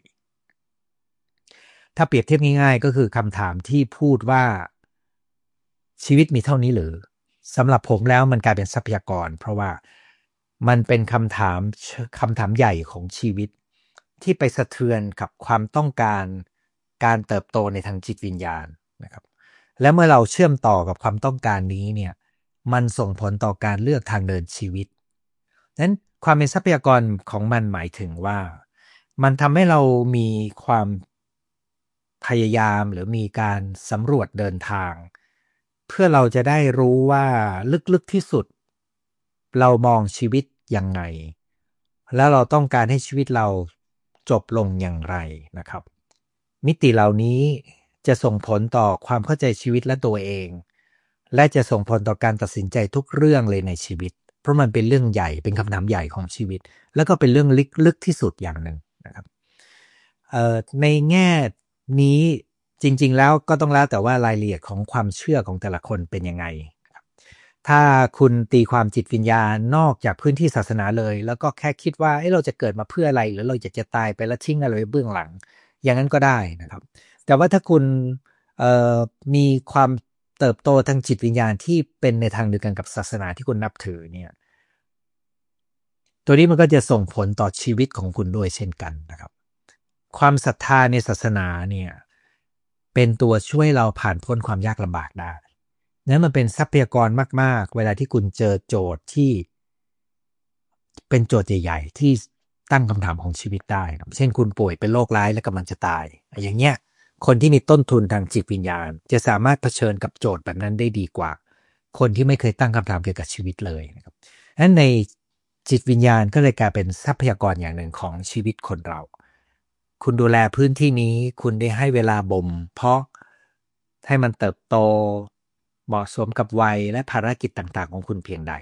ถ้าเปรียบเทียบง่ายๆก็คือคำถามที่พูดว่าชีวิตมีเท่านี้หรือสำหรับผมแล้วมันกลายเป็นทรัพยากรเพราะว่ามันเป็นคำถามคำถามใหญ่ของชีวิตที่ไปสะเทือนกับความต้องการการเติบโตในทางจิตวิญญาณนะครับและเมื่อเราเชื่อมต่อกับความต้องการนี้เนี่ยมันส่งผลต่อการเลือกทางเดินชีวิตนั้นความเป็นทรัพยากรของมันหมายถึงว่ามันทำให้เรามีความพยายามหรือมีการสำรวจเดินทางเพื่อเราจะได้รู้ว่าลึกๆที่สุดเรามองชีวิตยังไงแล้วเราต้องการให้ชีวิตเราจบลงอย่างไรนะครับมิติเหล่านี้จะส่งผลต่อความเข้าใจชีวิตและตัวเองและจะส่งผลต่อการตัดสินใจทุกเรื่องเลยในชีวิตเพราะมันเป็นเรื่องใหญ่เป็นคำถามใหญ่ของชีวิตแล้วก็เป็นเรื่องลึกๆที่สุดอย่างหนึ่งนะครับเอ่อในแง่นี้จริงๆแล้วก็ต้องแล้วแต่ว่ารายละเอียดของความเชื่อของแต่ละคนเป็นยังไงถ้าคุณตีความจิตวิญญาณนอกจากพื้นที่ศาสนาเลยแล้วก็แค่คิดว่าเอ้เราจะเกิดมาเพื่ออะไรหรือเราอยากจะตายไปแล้วทิ้งอะไรไว้เบื้องหลังอย่างนั้นก็ได้นะครับแต่ว่าถ้าคุณเอ่อมีความเติบโตทางจิตวิญญาณที่เป็นในทางเดียวกันกับศาสนาที่คุณนับถือเนี่ยตัวนี้มันก็จะส่งผลต่อชีวิตของคุณด้วยเช่นกันนะครับความศรัทธาในศาสนาเนี่ยเป็นตัวช่วยเราผ่านพ้นความยากลำบากได้นั้นมันเป็นทรัพยากรมากๆเวลาที่คุณเจอโจทย์ที่เป็นโจทย์ใหญ่ๆที่ตั้งคำถามของชีวิตได้เช่นคุณป่วยเป็นโรคร้ายและกำลังจะตายอย่างเงี้ยคนที่มีต้นทุนทางจิตวิญญาณจะสามารถเผชิญกับโจทย์แบบนั้นได้ดีกว่าคนที่ไม่เคยตั้งคำถามเกี่ยวกับชีวิตเลยนะครับนั้นในจิตวิญญาณก็เลยกลายเป็นทรัพยากรอย่างหนึ่งของชีวิตคนเราคุณดูแลพื้นที่นี้คุณได้ให้เวลาบ่มเพาะให้มันเติบโตเหมาะสมกับวัยและภารกิจต่างๆของคุณเพียงใด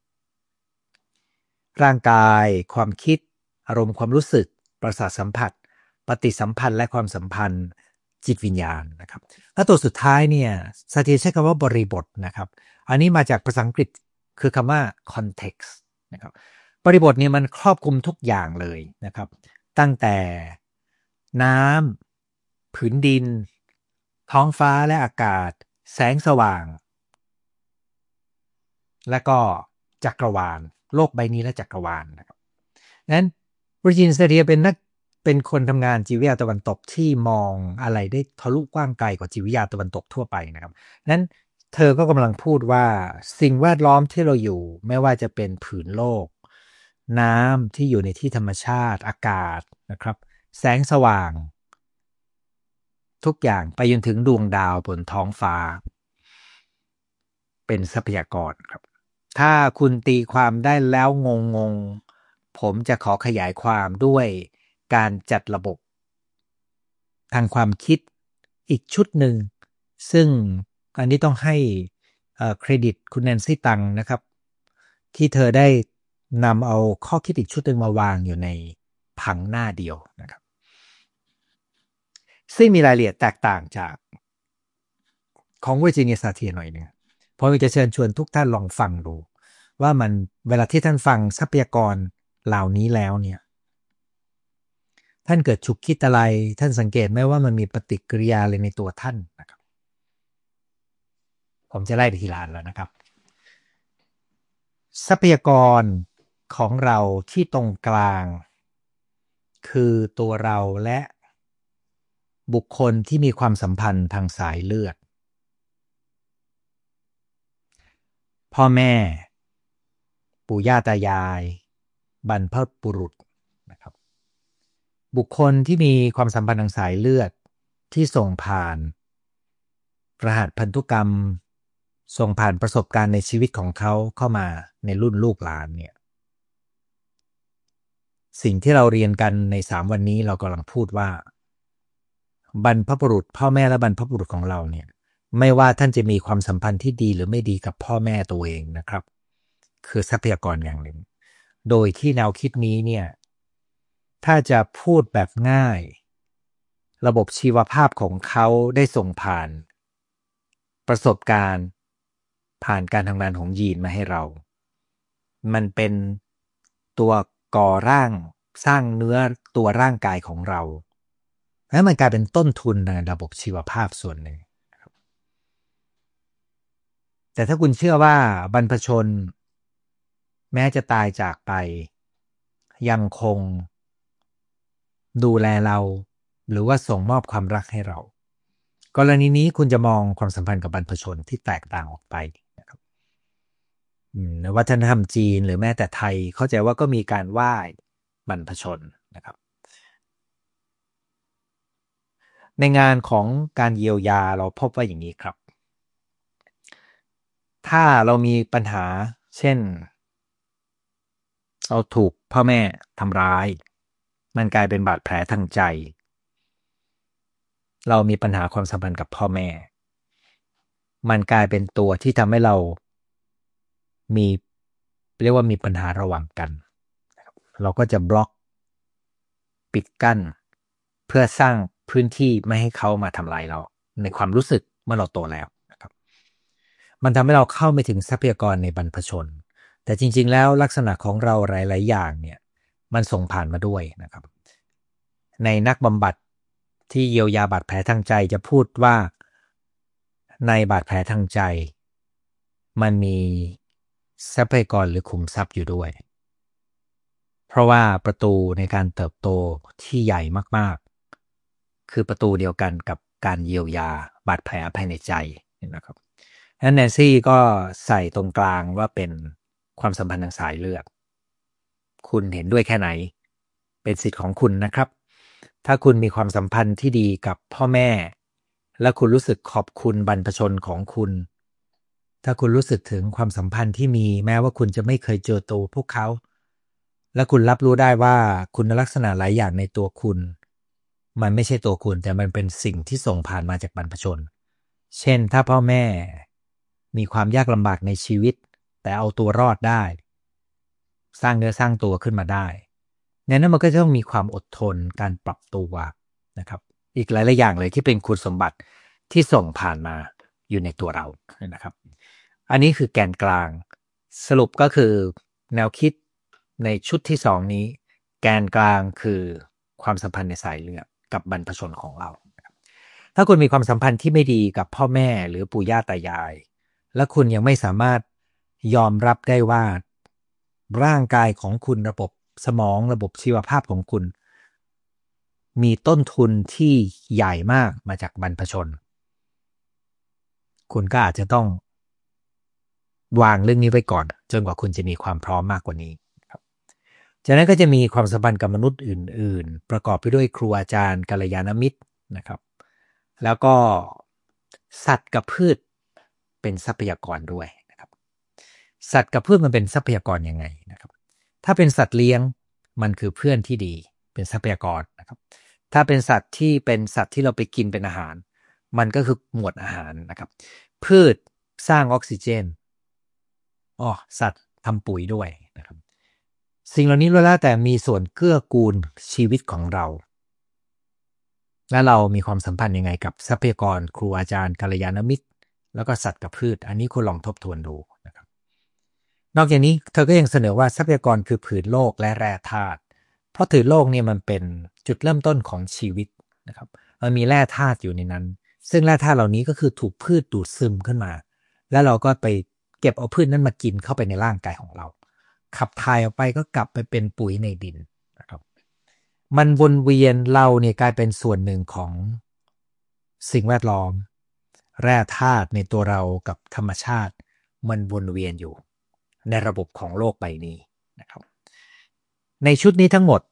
ร่างกายความคิดอารมณ์ความรู้สึกประสาทสัมผัสปฏิสัมพันธ์และความสัมพันธ์จิตวิญญาณนะครับและตัวสุดท้ายเนี่ยซาเทียใช้คำว่าบริบทนะครับอันนี้มาจากภาษาอังกฤษคือคำว่า context นะครับบริบทเนี่ยมันครอบคลุมทุกอย่างเลยนะครับตั้งแต่น้ำผืนดินท้องฟ้าและอากาศแสงสว่างและก็จักรวาลโลกใบนี้และจักรวาลนะครับนั้นวอร์จินซาเทียเป็นนักเป็นคนทำงานจิตวิทยาตะวันตกที่มองอะไรได้ทะลุกว้างไกลกว่าจิตวิทยาตะวันตกทั่วไปนะครับนั้นเธอก็กำลังพูดว่าสิ่งแวดล้อมที่เราอยู่ไม่ว่าจะเป็นผืนโลกน้ำที่อยู่ในที่ธรรมชาติอากาศนะครับแสงสว่างทุกอย่างไปจนถึงดวงดาวบนท้องฟ้าเป็นทรัพยากรครับถ้าคุณตีความได้แล้วงงงผมจะขอขยายความด้วยการจัดระบบทางความคิดอีกชุดหนึ่งซึ่งอันนี้ต้องให้เครดิตคุณแนนซี่ตังนะครับที่เธอได้นำเอาข้อคิดอีกชุดหนึ่งมาวางอยู่ในผังหน้าเดียวนะครับซึ่งมีรายละเอียดแตกต่างจากของเวอร์จิเนียซาเทียหน่อยนึงผมจะเชิญชวนทุกท่านลองฟังดูว่ามันเวลาที่ท่านฟังทรัพยากรเหล่านี้แล้วเนี่ยท่านเกิดฉุกคิดอะไรท่านสังเกตไหมว่ามันมีปฏิกิริยาอะไรในตัวท่านนะครับผมจะไล่ไปทีละอันแล้วนะครับทรัพยากรของเราที่ตรงกลางคือตัวเราและบุคคลที่มีความสัมพันธ์ทางสายเลือดพ่อแม่ปู่ย่าตายายบรรพบุรุษนะครับบุคคลที่มีความสัมพันธ์ทางสายเลือดที่ส่งผ่านรหัสพันธุกรรมส่งผ่านประสบการณ์ในชีวิตของเขาเข้ามาในรุ่นลูกหลานเนี่ยสิ่งที่เราเรียนกันในสามวันนี้เรากำลังพูดว่าบรรพบุรุษพ่อแม่และบรรพบุรุษของเราเนี่ยไม่ว่าท่านจะมีความสัมพันธ์ที่ดีหรือไม่ดีกับพ่อแม่ตัวเองนะครับคือทรัพยากรอย่างหนึ่งโดยที่แนวคิดนี้เนี่ยถ้าจะพูดแบบง่ายระบบชีวภาพของเขาได้ส่งผ่านประสบการณ์ผ่านการทำงานของยีนมาให้เรามันเป็นตัวก่อร่างสร้างเนื้อตัวร่างกายของเราแล้วมันกลายเป็นต้นทุนในระบบชีวภาพส่วนหนึ่งแต่ถ้าคุณเชื่อว่าบรรพชนแม้จะตายจากไปยังคงดูแลเราหรือว่าส่งมอบความรักให้เรากรณีนี้คุณจะมองความสัมพันธ์กับบรรพชนที่แตกต่างออกไปนะครับในวัฒนธรรมจีนหรือแม้แต่ไทยเข้าใจว่าก็มีการไหว้บรรพชนนะครับในงานของการเยียวยาเราพบว่าอย่างนี้ครับถ้าเรามีปัญหาเช่นเราถูกพ่อแม่ทำร้ายมันกลายเป็นบาดแผลทางใจเรามีปัญหาความสัมพันธ์กับพ่อแม่มันกลายเป็นตัวที่ทำให้เรามีเรียกว่ามีปัญหาระหว่างกันเราก็จะบล็อกปิดกั้นเพื่อสร้างพื้นที่ไม่ให้เขามาทำลายเราในความรู้สึกเมื่อเราโตแล้วนะครับมันทำให้เราเข้าไม่ถึงทรัพยากรในบรรพชนแต่จริงๆแล้วลักษณะของเราหลายๆอย่างเนี่ยมันส่งผ่านมาด้วยนะครับในนักบำบัดที่เยียวยาบาดแผลทางใจจะพูดว่าในบาดแผลทางใจมันมีทรัพยากรหรือขุมทรัพย์อยู่ด้วยเพราะว่าประตูในการเติบโตที่ใหญ่มากๆคือประตูเดียวกันกับการเยียวยาบาดแผลภายในใจนะครับนั้นแนนซี่ก็ใส่ตรงกลางว่าเป็นความสัมพันธ์ทางสายเลือดคุณเห็นด้วยแค่ไหนเป็นสิทธิ์ของคุณนะครับถ้าคุณมีความสัมพันธ์ที่ดีกับพ่อแม่และคุณรู้สึกขอบคุณบรรพชนของคุณถ้าคุณรู้สึกถึงความสัมพันธ์ที่มีแม้ว่าคุณจะไม่เคยเจอตัวพวกเขาและคุณรับรู้ได้ว่าคุณลักษณะหลายอย่างในตัวคุณมันไม่ใช่ตัวคุณแต่มันเป็นสิ่งที่ส่งผ่านมาจากบรรพชนเช่นถ้าพ่อแม่มีความยากลำบากในชีวิตแต่เอาตัวรอดได้สร้างเนื้อสร้างตัวขึ้นมาได้งั้นนั้นมันก็จะต้องมีความอดทนการปรับตัวนะครับอีกหลายๆอย่างเลยที่เป็นคุณสมบัติที่ส่งผ่านมาอยู่ในตัวเรานะครับอันนี้คือแกนกลางสรุปก็คือแนวคิดในชุดที่สองนี้แกนกลางคือความสัมพันธ์ในสายเลือดกับบรรพชนของเราถ้าคุณมีความสัมพันธ์ที่ไม่ดีกับพ่อแม่หรือปู่ย่าตายายและคุณยังไม่สามารถยอมรับได้ว่าร่างกายของคุณระบบสมองระบบชีวภาพของคุณมีต้นทุนที่ใหญ่มากมาจากบรรพชนคุณก็อาจจะต้องวางเรื่องนี้ไว้ก่อนจนกว่าคุณจะมีความพร้อมมากกว่านี้ครับจากนั้นก็จะมีความสัมพันธ์กับมนุษย์อื่นๆประกอบไปด้วยครูอาจารย์กัลยาณมิตรนะครับแล้วก็สัตว์กับพืชเป็นทรัพยากรด้วยนะครับสัตว์กับพืชมันเป็นทรัพยากรยังไงนะครับถ้าเป็นสัตว์เลี้ยงมันคือเพื่อนที่ดีเป็นทรัพยากรนะครับถ้าเป็นสัตว์ที่เป็นสัตว์ที่เราไปกินเป็นอาหารมันก็คือหมวดอาหารนะครับพืชสร้างออกซิเจนอ๋อสัตว์ทำปุ๋ยด้วยนะครับสิ่งเหล่านี้ล้วนแล้วแต่มีส่วนเกื้อกูลชีวิตของเราและเรามีความสัมพันธ์ยังไงกับทรัพยากรครูอาจารย์กัลยาณมิตรแล้วก็สัตว์กับพืชอันนี้คุณลองทบทวนดูนะครับนอกจากนี้เธอก็ยังเสนอว่าทรัพยากรคือผืนโลกและแร่ธาตุเพราะผืนโลกเนี่ยมันเป็นจุดเริ่มต้นของชีวิตนะครับมันมีแร่ธาตุอยู่ในนั้นซึ่งแร่ธาตุเหล่านี้ก็คือถูกพืชดูดซึมขึ้นมาแล้วเราก็ไปเก็บเอาพืชนั้นมากินเข้าไปในร่างกายของเราขับถ่ายออกไปก็กลับไปเป็นปุ๋ยในดินนะครับมันวนเวียนเราเนี่ยกลายเป็นส่วนหนึ่งของสิ่งแวดล้อมแร่ธาตุในตัวเรากับธรรมชาติมันวนเวียนอยู่ในระบบของโลกใบนี้นะครับในชุดนี้ทั้งหมด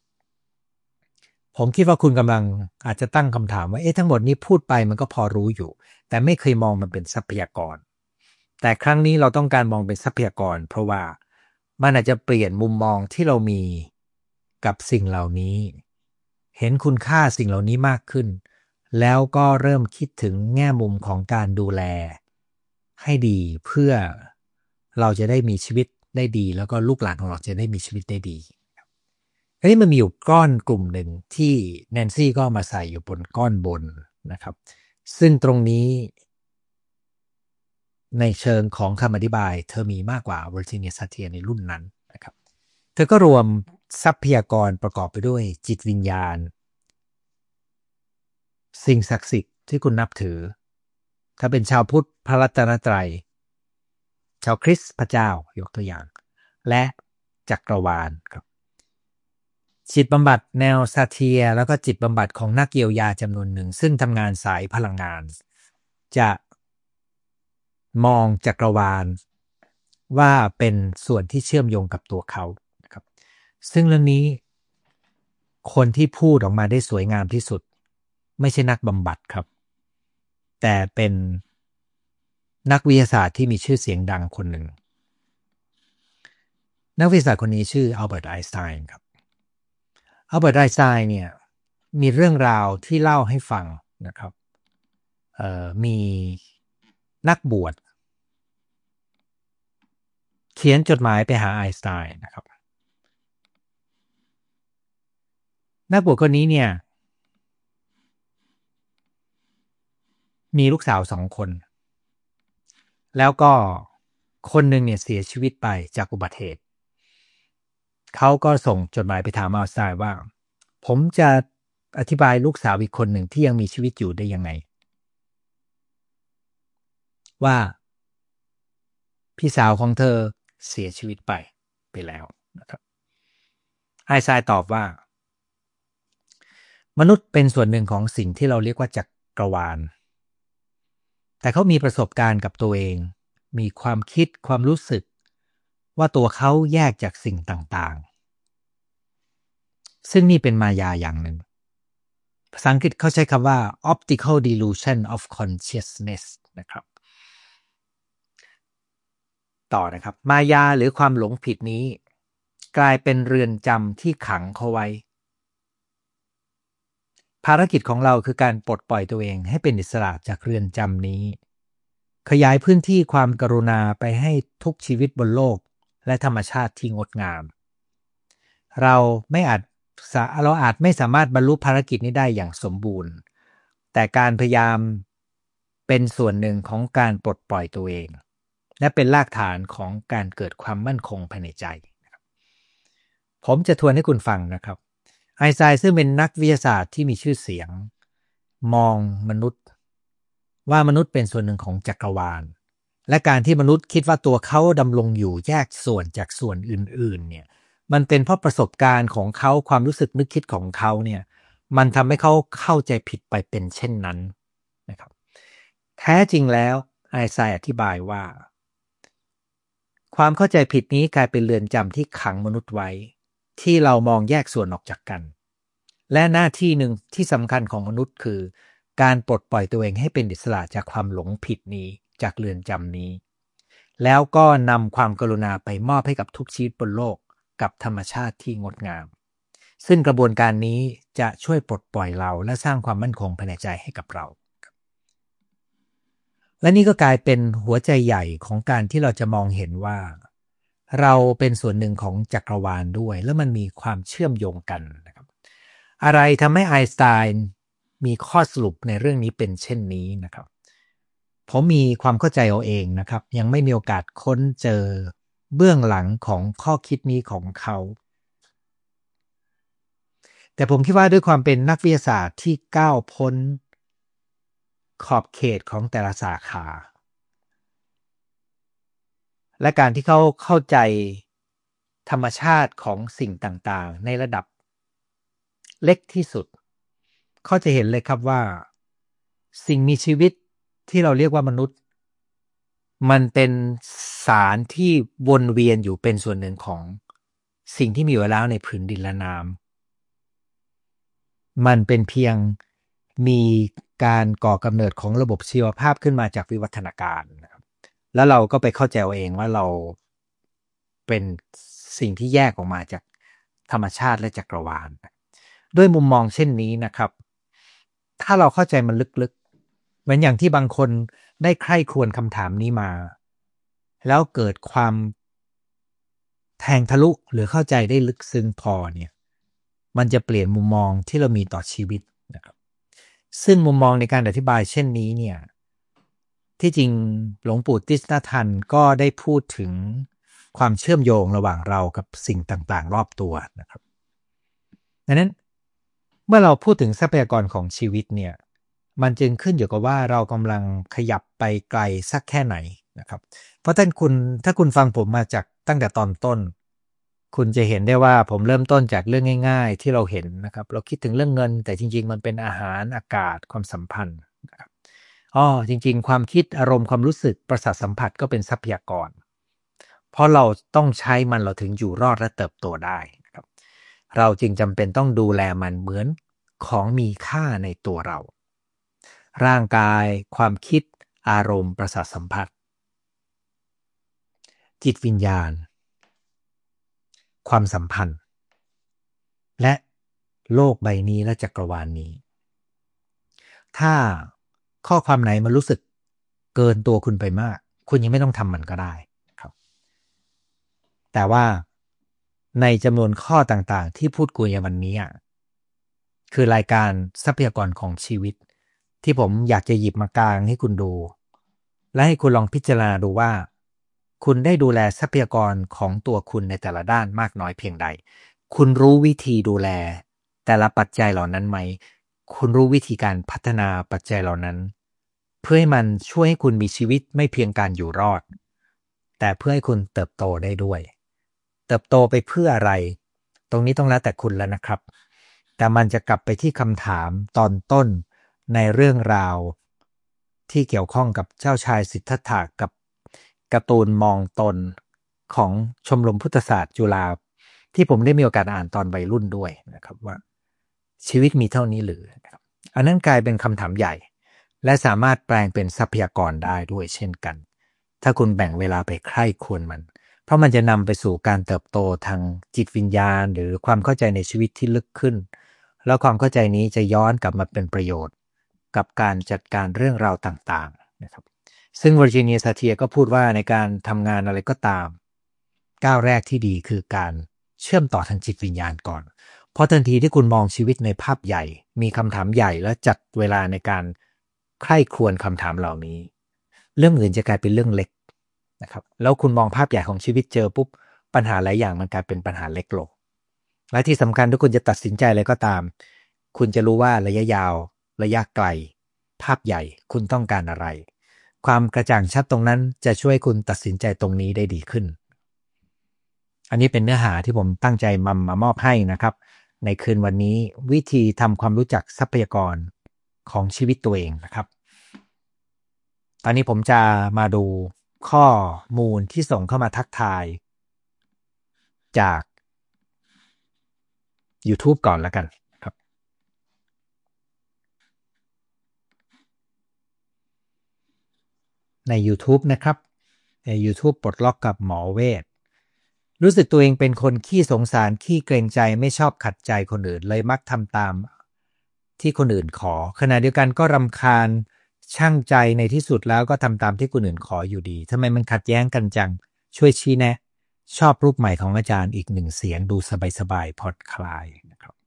ผมคิดว่าคุณกำลังอาจจะตั้งคำถามว่าเอ๊ะทั้งหมดนี้พูดไปมันก็พอรู้อยู่แต่ไม่เคยมองมันเป็นทรัพยากรแต่ครั้งนี้เราต้องการมองเป็นทรัพยากรเพราะว่ามันอาจจะเปลี่ยนมุมมองที่เรามีกับสิ่งเหล่านี้เห็นคุณค่าสิ่งเหล่านี้มากขึ้นแล้วก็เริ่มคิดถึงแง่มุมของการดูแลให้ดีเพื่อเราจะได้มีชีวิตได้ดีแล้วก็ลูกหลานของเราจะได้มีชีวิตได้ดีอันนี้มันมีอยู่ก้อนกลุ่มหนึ่งที่แนนซี่ก็มาใส่อยู่บนก้อนบนนะครับซึ่งตรงนี้ในเชิงของคำอธิบายเธอมีมากกว่า Virginia Satir ในรุ่นนั้นนะครับเธอก็รวมทรัพยากรประกอบไปด้วยจิตวิญญาณสิ่งศักดิ์สิทธิ์ที่คุณนับถือถ้าเป็นชาวพุทธพระรัตนตรัยชาวคริสต์พระเจ้ายกตัวอย่างและจักรวาลครับจิตบำบัดแนวซาเทียแล้วก็จิตบำบัดของนักเยียวยาจำนวนหนึ่งซึ่งทำงานสายพลังงานจะมองจักรวาลว่าเป็นส่วนที่เชื่อมโยงกับตัวเขานะครับซึ่งเรื่องนี้คนที่พูดออกมาได้สวยงามที่สุดไม่ใช่นักบำบัดครับแต่เป็นนักวิทยาศาสตร์ที่มีชื่อเสียงดังคนหนึ่งนักวิทยาศาสตร์คนนี้ชื่ออัลเบิร์ตไอน์สไตน์ครับอัลเบิร์ตไอน์สไตน์เนี่ยมีเรื่องราวที่เล่าให้ฟังนะครับเอ่อมีนักบวชเขียนจดหมายไปหาไอน์สไตน์นะครับนักบวชคนนี้เนี่ยมีลูกสาวสองคนแล้วก็คนหนึ่งเนี่ยเสียชีวิตไปจากอุบัติเหตุเขาก็ส่งจดหมายไปถามไอน์สไตน์ว่าผมจะอธิบายลูกสาวอีกคนหนึ่งที่ยังมีชีวิตอยู่ได้ยังไงว่าพี่สาวของเธอเสียชีวิตไปไปแล้วนะครับไอน์สไตน์ตอบว่ามนุษย์เป็นส่วนหนึ่งของสิ่งที่เราเรียกว่าจักรวาลแต่เขามีประสบการณ์กับตัวเองมีความคิดความรู้สึกว่าตัวเขาแยกจากสิ่งต่างๆซึ่งนี่เป็นมายาอย่างหนึ่งภาษาอังกฤษเขาใช้คำว่า optical delusion of consciousness นะครับต่อนะครับมายาหรือความหลงผิดนี้กลายเป็นเรือนจำที่ขังเขาไว้ภารกิจของเราคือการปลดปล่อยตัวเองให้เป็นอิสระจากเรือนจำนี้ขยายพื้นที่ความกรุณาไปให้ทุกชีวิตบนโลกและธรรมชาติที่งดงามเราไม่อาจเราอาจไม่สามารถบรรลุภารกิจนี้ได้อย่างสมบูรณ์แต่การพยายามเป็นส่วนหนึ่งของการปลดปล่อยตัวเองและเป็นรากฐานของการเกิดความมั่นคงภายในใจผมจะทวนให้คุณฟังนะครับไอน์สไตน์ซึ่งเป็นนักวิทยาศาสตร์ที่มีชื่อเสียงมองมนุษย์ว่ามนุษย์เป็นส่วนหนึ่งของจักรวาลและการที่มนุษย์คิดว่าตัวเขาดำรงอยู่แยกส่วนจากส่วนอื่นๆเนี่ยมันเป็นเพราะประสบการณ์ของเขาความรู้สึกนึกคิดของเขาเนี่ยมันทำให้เขาเข้าใจผิดไปเป็นเช่นนั้นนะครับแท้จริงแล้วไอน์สไตน์อธิบายว่าความเข้าใจผิดนี้กลายเป็นเรือนจำที่ขังมนุษย์ไว้ที่เรามองแยกส่วนออกจากกันและหน้าที่หนึ่งที่สำคัญของมนุษย์คือการปลดปล่อยตัวเองให้เป็นอิสระจากความหลงผิดนี้จากเรือนจำนี้แล้วก็นำความกรุณาไปมอบให้กับทุกชีวิตบนโลกกับธรรมชาติที่งดงามซึ่งกระบวนการนี้จะช่วยปลดปล่อยเราและสร้างความมั่นคงภายในใจให้กับเราและนี่ก็กลายเป็นหัวใจใหญ่ของการที่เราจะมองเห็นว่าเราเป็นส่วนหนึ่งของจักรวาลด้วยและมันมีความเชื่อมโยงกันนะครับอะไรทำให้ไอน์สไตน์มีข้อสรุปในเรื่องนี้เป็นเช่นนี้นะครับผมมีความเข้าใจเอาเองนะครับยังไม่มีโอกาสค้นเจอเบื้องหลังของข้อคิดนี้ของเขาแต่ผมคิดว่าด้วยความเป็นนักวิทยาศาสตร์ที่ก้าวพ้นขอบเขตของแต่ละสาขาและการที่เขาเข้าใจธรรมชาติของสิ่งต่างๆในระดับเล็กที่สุดเขาจะเห็นเลยครับว่าสิ่งมีชีวิตที่เราเรียกว่ามนุษย์มันเป็นสารที่วนเวียนอยู่เป็นส่วนหนึ่งของสิ่งที่มีอยู่แล้วในผืนดินและน้ำมันเป็นเพียงมีการก่อกำเนิดของระบบชีวภาพขึ้นมาจากวิวัฒนาการนะครับแล้วเราก็ไปเข้าใจเอาเองว่าเราเป็นสิ่งที่แยกออกมาจากธรรมชาติและจักรวาลด้วยมุมมองเช่นนี้นะครับถ้าเราเข้าใจมันลึกๆเหมือนอย่างที่บางคนได้ใคร่ครวญคำถามนี้มาแล้วเกิดความแทงทะลุหรือเข้าใจได้ลึกซึ้งพอเนี่ยมันจะเปลี่ยนมุมมองที่เรามีต่อชีวิตนะครับซึ่งมุมมองในการอธิบายเช่นนี้เนี่ยที่จริงหลวงปู่ติสนาทันก็ได้พูดถึงความเชื่อมโยงระหว่างเรากับสิ่งต่างๆรอบตัวนะครับดังนั้นเมื่อเราพูดถึงทรัพยากรของชีวิตเนี่ยมันจึงขึ้นอยู่กับว่าเรากำลังขยับไปไกลสักแค่ไหนนะครับเพราะท่านคุณถ้าคุณฟังผมมาจากตั้งแต่ตอนต้นคุณจะเห็นได้ว่าผมเริ่มต้นจากเรื่องง่ายๆที่เราเห็นนะครับเราคิดถึงเรื่องเงินแต่จริงๆมันเป็นอาหารอากาศความสัมพันธ์นะครับอ๋อจริงๆความคิดอารมณ์ความรู้สึกประสาทสัมผัสก็เป็นทรัพยากรเพราะเราต้องใช้มันเราถึงอยู่รอดและเติบโตได้นะครับเราจึงจำเป็นต้องดูแลมันเหมือนของมีค่าในตัวเราร่างกายความคิดอารมณ์ประสาทสัมผัสจิตวิญญาณความสัมพันธ์และโลกใบนี้และจักรวาลนี้ถ้าข้อความไหนมันรู้สึกเกินตัวคุณไปมากคุณยังไม่ต้องทำมันก็ได้ครับแต่ว่าในจำนวนข้อต่างๆที่พูดคุยในวันนี้คือรายการทรัพยากรของชีวิตที่ผมอยากจะหยิบมากางให้คุณดูและให้คุณลองพิจารณาดูว่าคุณได้ดูแลทรัพยากรของตัวคุณในแต่ละด้านมากน้อยเพียงใดคุณรู้วิธีดูแลแต่ละปัจจัยเหล่านั้นไหมคุณรู้วิธีการพัฒนาปัจจัยเหล่านั้นเพื่อให้มันช่วยให้คุณมีชีวิตไม่เพียงการอยู่รอดแต่เพื่อให้คุณเติบโตได้ด้วยเติบโตไปเพื่ออะไรตรงนี้ต้องแล้วแต่คุณแล้วนะครับแต่มันจะกลับไปที่คำถามตอนต้นในเรื่องราวที่เกี่ยวข้องกับเจ้าชายสิทธัตถะกับการ์ตูนมองตนของชมรมพุทธศาสตร์จุฬาที่ผมได้มีโอกาสอ่านตอนวัยรุ่นด้วยนะครับว่าชีวิตมีเท่านี้หรืออันนั้นกลายเป็นคำถามใหญ่และสามารถแปลงเป็นทรัพยากรได้ด้วยเช่นกันถ้าคุณแบ่งเวลาไปใคร่ครวญมันเพราะมันจะนำไปสู่การเติบโตทางจิตวิญญาณหรือความเข้าใจในชีวิตที่ลึกขึ้นแล้วความเข้าใจนี้จะย้อนกลับมาเป็นประโยชน์กับการจัดการเรื่องราวต่างๆนะครับซึ่งเวอร์จิเนีย ซาเทียก็พูดว่าในการทำงานอะไรก็ตามก้าวแรกที่ดีคือการเชื่อมต่อทางจิตวิญญาณก่อนเพราะทันทีที่คุณมองชีวิตในภาพใหญ่มีคำถามใหญ่และจัดเวลาในการใคร่ครวญคำถามเหล่านี้เรื่องอื่นจะกลายเป็นเรื่องเล็กนะครับแล้วคุณมองภาพใหญ่ของชีวิตเจอปุ๊บปัญหาหลายอย่างมันกลายเป็นปัญหาเล็กลงและที่สำคัญถ้าคุณจะตัดสินใจอะไรก็ตามคุณจะรู้ว่าระยะยาวระยะไกลภาพใหญ่คุณต้องการอะไรความกระจ่างชัดตรงนั้นจะช่วยคุณตัดสินใจตรงนี้ได้ดีขึ้นอันนี้เป็นเนื้อหาที่ผมตั้งใจมามามอบให้นะครับในคืนวันนี้วิธีทำความรู้จักทรัพยากรของชีวิตตัวเองนะครับตอนนี้ผมจะมาดูข้อมูลที่ส่งเข้ามาทักทายจาก YouTube ก่อนแล้วกันครับใน YouTube นะครับใน YouTube ปลดล็อกกับหมอเวทรู้สึกตัวเองเป็นคนขี้สงสารขี้เกรงใจไม่ชอบขัดใจคนอื่นเลยมักทำตามที่คนอื่นขอขณะเดียวกันก็รำคาญช่างใจในที่สุดแล้วก็ทำตามที่คนอื่นขออยู่ดีทำไมมันขัดแย้งกันจังช่วยชี้แนะชอบรูปใหม่ของอาจารย์อีกหนึ่งเสียงดูสบายๆผ่อนคลายนะครับ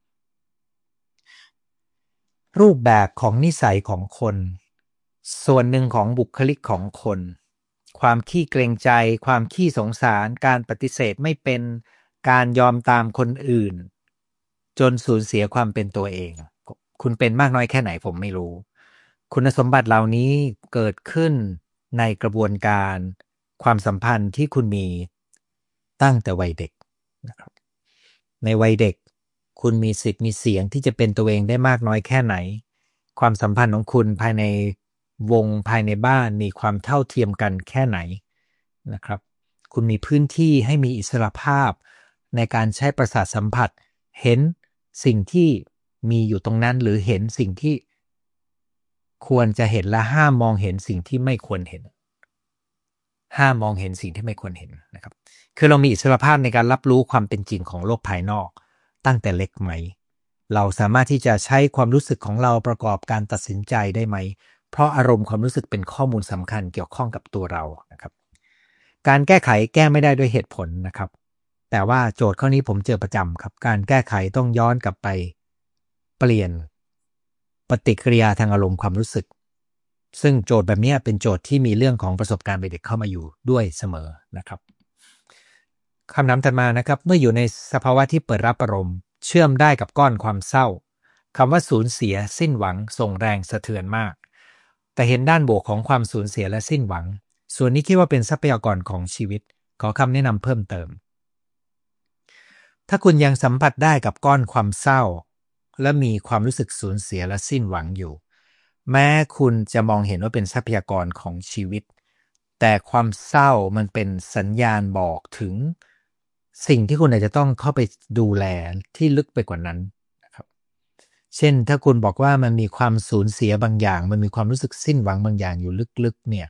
รูปแบบของนิสัยของคนส่วนหนึ่งของบุคลิกของคนความขี้เกรงใจความขี้สงสารการปฏิเสธไม่เป็นการยอมตามคนอื่นจนสูญเสียความเป็นตัวเองคุณเป็นมากน้อยแค่ไหนผมไม่รู้คุณสมบัติเหล่านี้เกิดขึ้นในกระบวนการความสัมพันธ์ที่คุณมีตั้งแต่วัยเด็กนะครับในวัยเด็กคุณมีสิทธิ์มีเสียงที่จะเป็นตัวเองได้มากน้อยแค่ไหนความสัมพันธ์ของคุณภายในวงภายในบ้านมีความเท่าเทียมกันแค่ไหนนะครับคุณมีพื้นที่ให้มีอิสรภาพในการใช้ประสาทสัมผัสเห็นสิ่งที่มีอยู่ตรงนั้นหรือเห็นสิ่งที่ควรจะเห็นและห้ามมองเห็นสิ่งที่ไม่ควรเห็นห้ามมองเห็นสิ่งที่ไม่ควรเห็นนะครับคือเรามีอิสรภาพในการรับรู้ความเป็นจริงของโลกภายนอกตั้งแต่เล็กไหมเราสามารถที่จะใช้ความรู้สึกของเราประกอบการตัดสินใจได้ไหมเพราะอารมณ์ความรู้สึกเป็นข้อมูลสำคัญเกี่ยวข้องกับตัวเรานะครับการแก้ไขแก้ไม่ได้ด้วยเหตุผลนะครับแต่ว่าโจทย์ข้อนี้ผมเจอประจำครับการแก้ไขต้องย้อนกลับไปเปลี่ยนปฏิกิริยาทางอารมณ์ความรู้สึกซึ่งโจทย์แบบนี้เป็นโจทย์ที่มีเรื่องของประสบการณ์วัยเด็กเข้ามาอยู่ด้วยเสมอนะครับคำถามถัดมานะครับเมื่ออยู่ในสภาวะที่เปิดรับอารมณ์เชื่อมได้กับก้อนความเศร้าคำว่าสูญเสียสิ้นหวังส่งแรงสะเทือนมากแต่เห็นด้านบวกของความสูญเสียและสิ้นหวังส่วนนี้คิดว่าเป็นทรัพยากรของชีวิตขอคำแนะนำเพิ่มเติมถ้าคุณยังสัมผัสได้กับก้อนความเศร้าและมีความรู้สึกสูญเสียและสิ้นหวังอยู่แม้คุณจะมองเห็นว่าเป็นทรัพยากรของชีวิตแต่ความเศร้ามันเป็นสัญญาณบอกถึงสิ่งที่คุณอาจจะต้องเข้าไปดูแลที่ลึกไปกว่านั้นนะครับเช่นถ้าคุณบอกว่ามันมีความสูญเสียบางอย่างมันมีความรู้สึกสิ้นหวังบางอย่างอยู่ลึกๆเนี่ย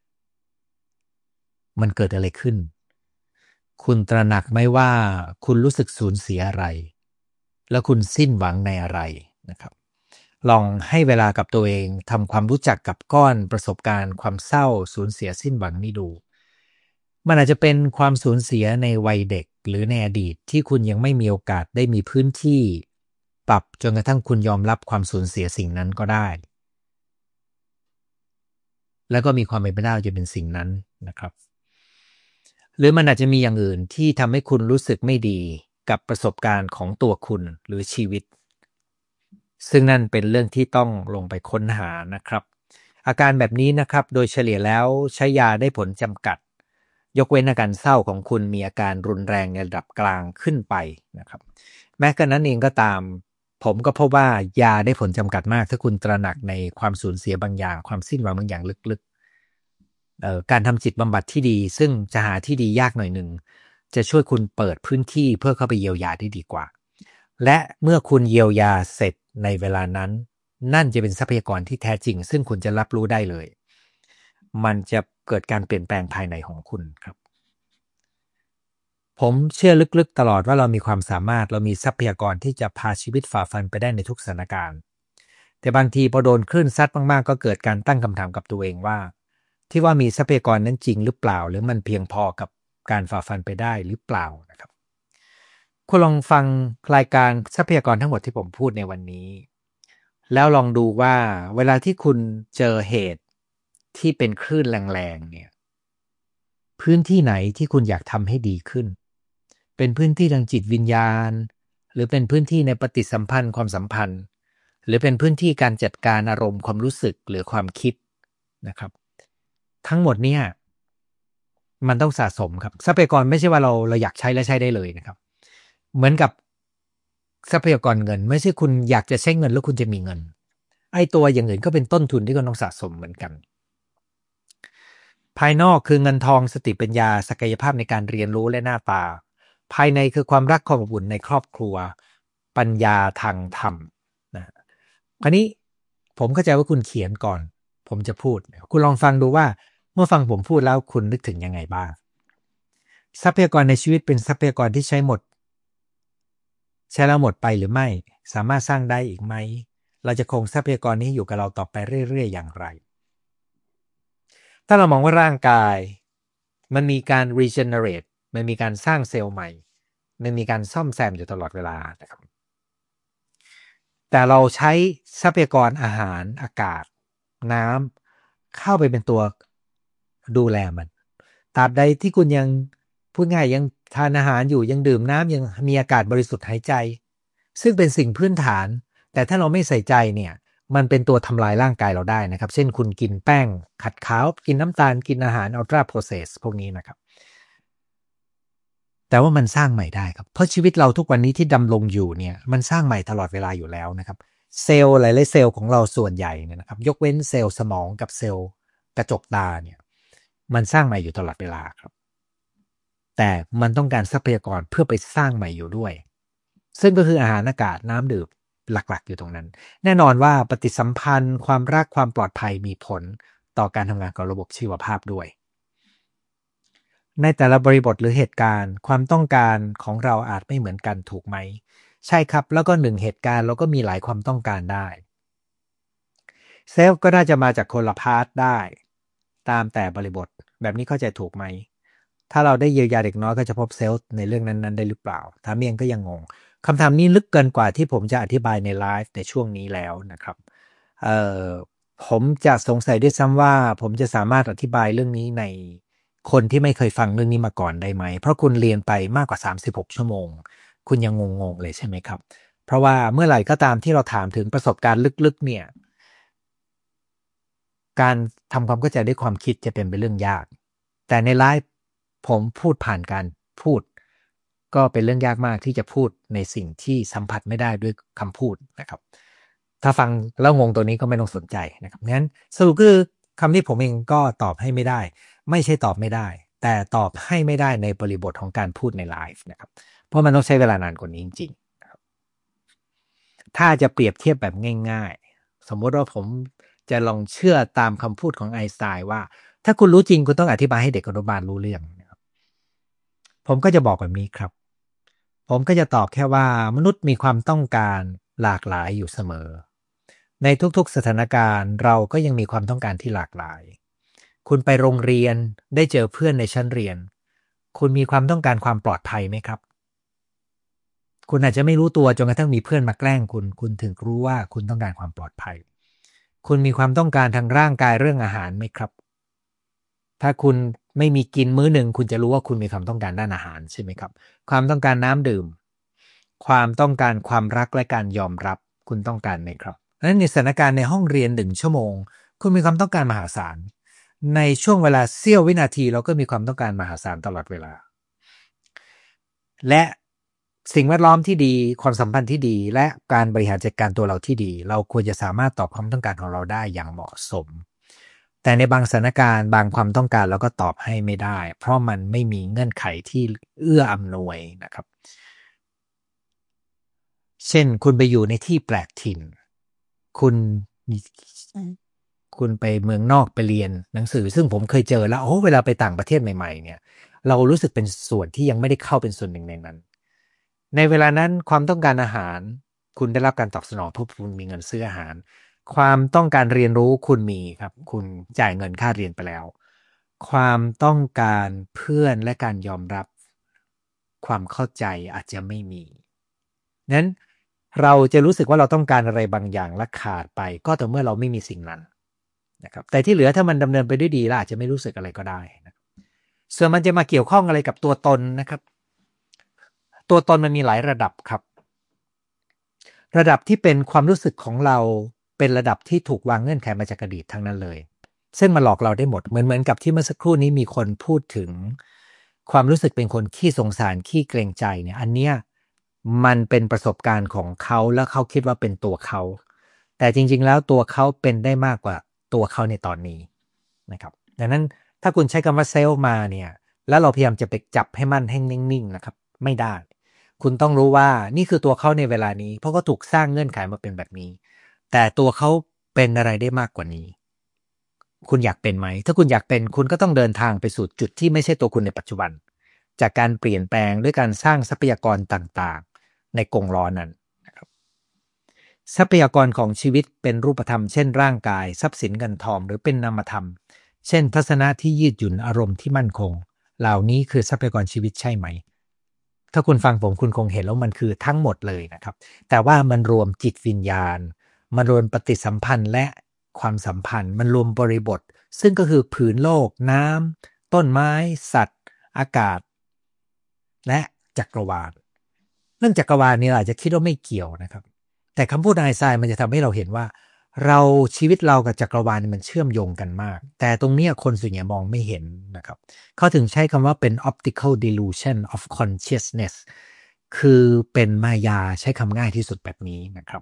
มันเกิดอะไรขึ้นคุณตระหนักไหมว่าคุณรู้สึกสูญเสียอะไรแล้วคุณสิ้นหวังในอะไรนะครับลองให้เวลากับตัวเองทำความรู้จักกับก้อนประสบการณ์ความเศร้าสูญเสียสิ้นหวังนี้ดูมันอาจจะเป็นความสูญเสียในวัยเด็กหรือในอดีตที่คุณยังไม่มีโอกาสได้มีพื้นที่ปรับจนกระทั่งคุณยอมรับความสูญเสียสิ่งนั้นก็ได้แล้วก็มีความเป็นไปได้จะเป็นสิ่งนั้นนะครับหรือมันอาจจะมีอย่างอื่นที่ทำให้คุณรู้สึกไม่ดีกับประสบการณ์ของตัวคุณหรือชีวิตซึ่งนั่นเป็นเรื่องที่ต้องลงไปค้นหานะครับอาการแบบนี้นะครับโดยเฉลี่ยแล้วใช้ยาได้ผลจำกัดยกเว้นอาการเศร้าของคุณมีอาการรุนแรงในระดับกลางขึ้นไปนะครับแม้กระนั้นเองก็ตามผมก็พบว่ายาได้ผลจำกัดมากถ้าคุณตระหนักในความสูญเสียบางอย่างความสิ้นหวังบางอย่างลึกๆเอ่อการทำจิตบำบัดที่ดีซึ่งจะหาที่ดียากหน่อยหนึ่งจะช่วยคุณเปิดพื้นที่เพื่อเข้าไปเยียวยาได้ดีกว่าและเมื่อคุณเยียวยาเสร็จในเวลานั้นนั่นจะเป็นทรัพยากรที่แท้จริงซึ่งคุณจะรับรู้ได้เลยมันจะเกิดการเปลี่ยนแปลงภายในของคุณครับผมเชื่อลึกๆตลอดว่าเรามีความสามารถเรามีทรัพยากรที่จะพาชีวิตฝ่าฟันไปได้ในทุกสถานการณ์แต่บางทีพอโดนคลื่นซัดมากๆก็เกิดการตั้งคำถามกับตัวเองว่าที่ว่ามีทรัพยากรนั้นจริงหรือเปล่าหรือมันเพียงพอกับการฝ่าฟันไปได้หรือเปล่านะครับคุณลองฟังรายการทรัพยากรทั้งหมดที่ผมพูดในวันนี้แล้วลองดูว่าเวลาที่คุณเจอเหตุที่เป็นคลื่นแรงๆเนี่ยพื้นที่ไหนที่คุณอยากทำให้ดีขึ้นเป็นพื้นที่ทางจิตวิญญาณหรือเป็นพื้นที่ในปฏิสัมพันธ์ความสัมพันธ์หรือเป็นพื้นที่การจัดการอารมณ์ความรู้สึกหรือความคิดนะครับทั้งหมดเนี่ยมันต้องสะสมครับทรัพยากรไม่ใช่ว่าเราเราอยากใช้แล้วใช้ได้เลยนะครับเหมือนกับทรัพยากรเงินไม่ใช่คุณอยากจะใช้เงินแล้วคุณจะมีเงินไอ้ตัวอย่างอื่นก็เป็นต้นทุนที่คุณต้องสะสมเหมือนกันภายนอกคือเงินทองสติปัญญาศักยภาพในการเรียนรู้และหน้าตาภายในคือความรักความอบอุ่นในครอบครัวปัญญาทางธรรมนะคราวนี้ผมเข้าใจว่าคุณเขียนก่อนผมจะพูดคุณลองฟังดูว่าเมื่อฟังผมพูดแล้วคุณนึกถึงยังไงบ้างทรัพยากรในชีวิตเป็นทรัพยากรที่ใช้หมดใช้แล้วหมดไปหรือไม่สามารถสร้างได้อีกไหมเราจะคงทรัพยากรนี้อยู่กับเราต่อไปเรื่อยๆอย่างไรถ้าเรามองว่าร่างกายมันมีการ regenerate มันมีการสร้างเซลล์ใหม่มันมีการซ่อมแซมอยู่ตลอดเวลานะครับแต่เราใช้ทรัพยากรอาหารอากาศน้ำเข้าไปเป็นตัวดูแลมันตราบใดที่คุณยังพูดง่ายยังทานอาหารอยู่ยังดื่มน้ำยังมีอากาศบริสุทธิ์หายใจซึ่งเป็นสิ่งพื้นฐานแต่ถ้าเราไม่ใส่ใจเนี่ยมันเป็นตัวทำลายร่างกายเราได้นะครับเช่นคุณกินแป้งขัดขาวกินน้ำตาลกินอาหารอัลตราโปรเซสพวกนี้นะครับแต่ว่ามันสร้างใหม่ได้ครับเพราะชีวิตเราทุกวันนี้ที่ดำรงอยู่เนี่ยมันสร้างใหม่ตลอดเวลาอยู่แล้วนะครับเซลล์หลายๆเซลล์ของเราส่วนใหญ่เนี่ยนะครับยกเว้นเซลล์สมองกับเซลล์กระจกตาเนี่ยมันสร้างใหม่อยู่ตลอดเวลาครับแต่มันต้องการทรัพยากรเพื่อไปสร้างใหม่อยู่ด้วยซึ่งก็คืออาหารอากาศน้ำดื่มหลักๆอยู่ตรงนั้นแน่นอนว่าปฏิสัมพันธ์ความรักความปลอดภัยมีผลต่อการทำงานของระบบชีวภาพด้วยในแต่ละบริบทหรือเหตุการณ์ความต้องการของเราอาจไม่เหมือนกันถูกไหมใช่ครับแล้วก็หนึ่งเหตุการณ์เราก็มีหลายความต้องการได้เซลฟ์ก็น่าจะมาจากคนละพาร์ทได้ตามแต่บริบทแบบนี้เข้าใจถูกไหมถ้าเราได้เยียวยาเด็กน้อยก็จะพบเซลฟ์ในเรื่องนั้นๆได้หรือเปล่าถามเองก็ยังงงคำถามนี้ลึกเกินกว่าที่ผมจะอธิบายในไลฟ์ในช่วงนี้แล้วนะครับเอ่อผมจะสงสัยด้วยซ้ำว่าผมจะสามารถอธิบายเรื่องนี้ในคนที่ไม่เคยฟังเรื่องนี้มาก่อนได้ไหมเพราะคุณเรียนไปมากกว่าสามสิบหกชั่วโมงคุณยังงงๆเลยใช่ไหมครับเพราะว่าเมื่อไหร่ก็ตามที่เราถามถึงประสบการณ์ลึกๆเนี่ยการทำความเข้าใจด้วยความคิดจะเป็นไปเรื่องยากแต่ในไลฟ์ผมพูดผ่านการพูดก็เป็นเรื่องยากมากที่จะพูดในสิ่งที่สัมผัสไม่ได้ด้วยคำพูดนะครับถ้าฟังแล้วงงตัวนี้ก็ไม่ต้องสนใจนะครับงั้นสรุปคือคำที่ผมเองก็ตอบให้ไม่ได้ไม่ใช่ตอบไม่ได้แต่ตอบให้ไม่ได้ในบริบทของการพูดในไลฟ์นะครับเพราะมันต้องใช้เวลานานกว่านี้จริงๆนะครับถ้าจะเปรียบเทียบแบบง่ายๆสมมติว่าผมจะลองเชื่อตามคำพูดของไอน์สไตน์ว่าถ้าคุณรู้จริงคุณต้องอธิบายให้เด็กอนุบาลรู้เรื่องนะครับผมก็จะบอกแบบนี้ครับผมก็จะตอบแค่ว่ามนุษย์มีความต้องการหลากหลายอยู่เสมอในทุกๆสถานการณ์เราก็ยังมีความต้องการที่หลากหลายคุณไปโรงเรียนได้เจอเพื่อนในชั้นเรียนคุณมีความต้องการความปลอดภัยไหมครับคุณอาจจะไม่รู้ตัวจนกระทั่งมีเพื่อนมาแกล้งคุณคุณถึงรู้ว่าคุณต้องการความปลอดภัยคุณมีความต้องการทางร่างกายเรื่องอาหารไหมครับถ้าคุณไม่มีกินมื้อหนึ่งคุณจะรู้ว่าคุณมีความต้องการด้านอาหารใช่ไหมครับความต้องการน้ำดื่มความต้องการความรักและการยอมรับคุณต้องการไหมครับเพราะฉะนั้นในสถานการณ์ในห้องเรียนหนึ่งชั่วโมงคุณมีความต้องการมหาศาลในช่วงเวลาเสี้ยววินาทีเราก็มีความต้องการมหาศาลตลอดเวลาและสิ่งแวดล้อมที่ดีความสัมพันธ์ที่ดีและการบริหารจัดการตัวเราที่ดีเราควรจะสามารถตอบความต้องการของเราได้อย่างเหมาะสมแต่ในบางสถานการณ์บางความต้องการเราก็ตอบให้ไม่ได้เพราะมันไม่มีเงื่อนไขที่เอื้ออำนวยนะครับเช่นคุณไปอยู่ในที่แปลกถิ่นคุณคุณไปเมืองนอกไปเรียนหนังสือซึ่งผมเคยเจอแล้วโอ้เวลาไปต่างประเทศใหม่ๆเนี่ยเรารู้สึกเป็นส่วนที่ยังไม่ได้เข้าเป็นส่วนหนึ่งในนั้นในเวลานั้นความต้องการอาหารคุณได้รับการตอบสนองเพราะคุณมีเงินซื้ออาหารความต้องการเรียนรู้คุณมีครับคุณจ่ายเงินค่าเรียนไปแล้วความต้องการเพื่อนและการยอมรับความเข้าใจอาจจะไม่มีนั้นเราจะรู้สึกว่าเราต้องการอะไรบางอย่างและขาดไปก็ต่อเมื่อเราไม่มีสิ่งนั้นนะครับแต่ที่เหลือถ้ามันดำเนินไปด้วยดีเราอาจจะไม่รู้สึกอะไรก็ได้นะส่วนมันจะมาเกี่ยวข้องอะไรกับตัวตนนะครับตัวตนมันมีหลายระดับครับระดับที่เป็นความรู้สึกของเราเป็นระดับที่ถูกวางเงื่อนไขมาจากอดีตทั้งนั้นเลยซึ่งมาหลอกเราได้หมดเหมือนเหมือนกับที่เมื่อสักครู่นี้มีคนพูดถึงความรู้สึกเป็นคนขี้สงสารขี้เกรงใจเนี่ยอันเนี้ยมันเป็นประสบการณ์ของเขาแล้วเขาคิดว่าเป็นตัวเขาแต่จริงๆแล้วตัวเขาเป็นได้มากกว่าตัวเขาในตอนนี้นะครับดังนั้นถ้าคุณใช้คำว่าเซลล์มาเนี่ยแล้วเราพยายามจะไปจับให้มั่นให้นิ่งๆนะครับไม่ได้คุณต้องรู้ว่านี่คือตัวเขาในเวลานี้เพราะเขาถูกสร้างเงื่อนไขมาเป็นแบบนี้แต่ตัวเขาเป็นอะไรได้มากกว่านี้คุณอยากเป็นไหมถ้าคุณอยากเป็นคุณก็ต้องเดินทางไปสู่จุดที่ไม่ใช่ตัวคุณในปัจจุบันจากการเปลี่ยนแปลงด้วยการสร้างทรัพยากรต่างๆในกรงล้อนั้นนะครับทรัพยากรของชีวิตเป็นรูปธรรมเช่นร่างกายทรัพย์สินเงินทองหรือเป็นนามธรรมเช่นทัศนะที่ยืดหยุ่นอารมณ์ที่มั่นคงเหล่านี้คือทรัพยากรชีวิตใช่ไหมถ้าคุณฟังผมคุณคงเห็นแล้วมันคือทั้งหมดเลยนะครับแต่ว่ามันรวมจิตวิญญาณมันรวมปฏิสัมพันธ์และความสัมพันธ์มันรวมบริบทซึ่งก็คือผืนโลกน้ำต้นไม้สัตว์อากาศและจักรวาลเรื่องจักรวาลเนี่ยอาจจะคิดว่าไม่เกี่ยวนะครับแต่คำพูดไอน์สไตน์มันจะทำให้เราเห็นว่าเราชีวิตเรากับจักรวาลมันเชื่อมโยงกันมากแต่ตรงนี้คนส่วนใหญ่มองไม่เห็นนะครับเขาถึงใช้คำว่าเป็น optical delusion of consciousness คือเป็นมายาใช้คำง่ายที่สุดแบบนี้นะครับ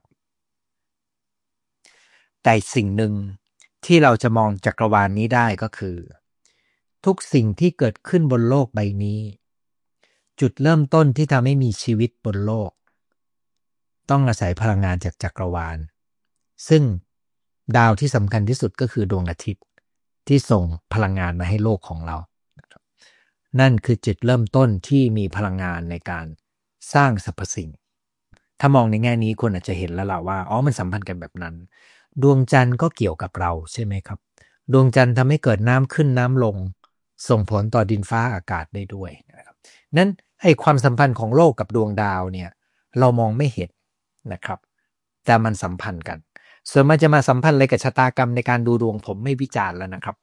แต่สิ่งหนึ่งที่เราจะมองจักรวาลนี้ได้ก็คือทุกสิ่งที่เกิดขึ้นบนโลกใบนี้จุดเริ่มต้นที่ทำให้มีชีวิตบนโลกต้องอาศัยพลังงานจากจักรวาลซึ่งดาวที่สำคัญที่สุดก็คือดวงอาทิตย์ที่ส่งพลังงานมาให้โลกของเรานั่นคือจุดเริ่มต้นที่มีพลังงานในการสร้างสรรพสิ่งถ้ามองในแง่นี้คุณอาจจะเห็นแล้วล่ะว่าอ๋อมันสัมพันธ์กันแบบนั้นดวงจันทร์ก็เกี่ยวกับเราใช่ไหมครับดวงจันทร์ทำให้เกิดน้ำขึ้นน้ำลงส่งผลต่อดินฟ้าอากาศได้ด้วยนะครับนั้นไอ้ความสัมพันธ์ของโลกกับดวงดาวเนี่ยเรามองไม่เห็นนะครับแต่มันสัมพันธ์กันส่วนมันจะมาสัมพันธ์อะไรกับชะตากรรมในการดูดวงผมไม่วิจารณ์แล้วนะครับ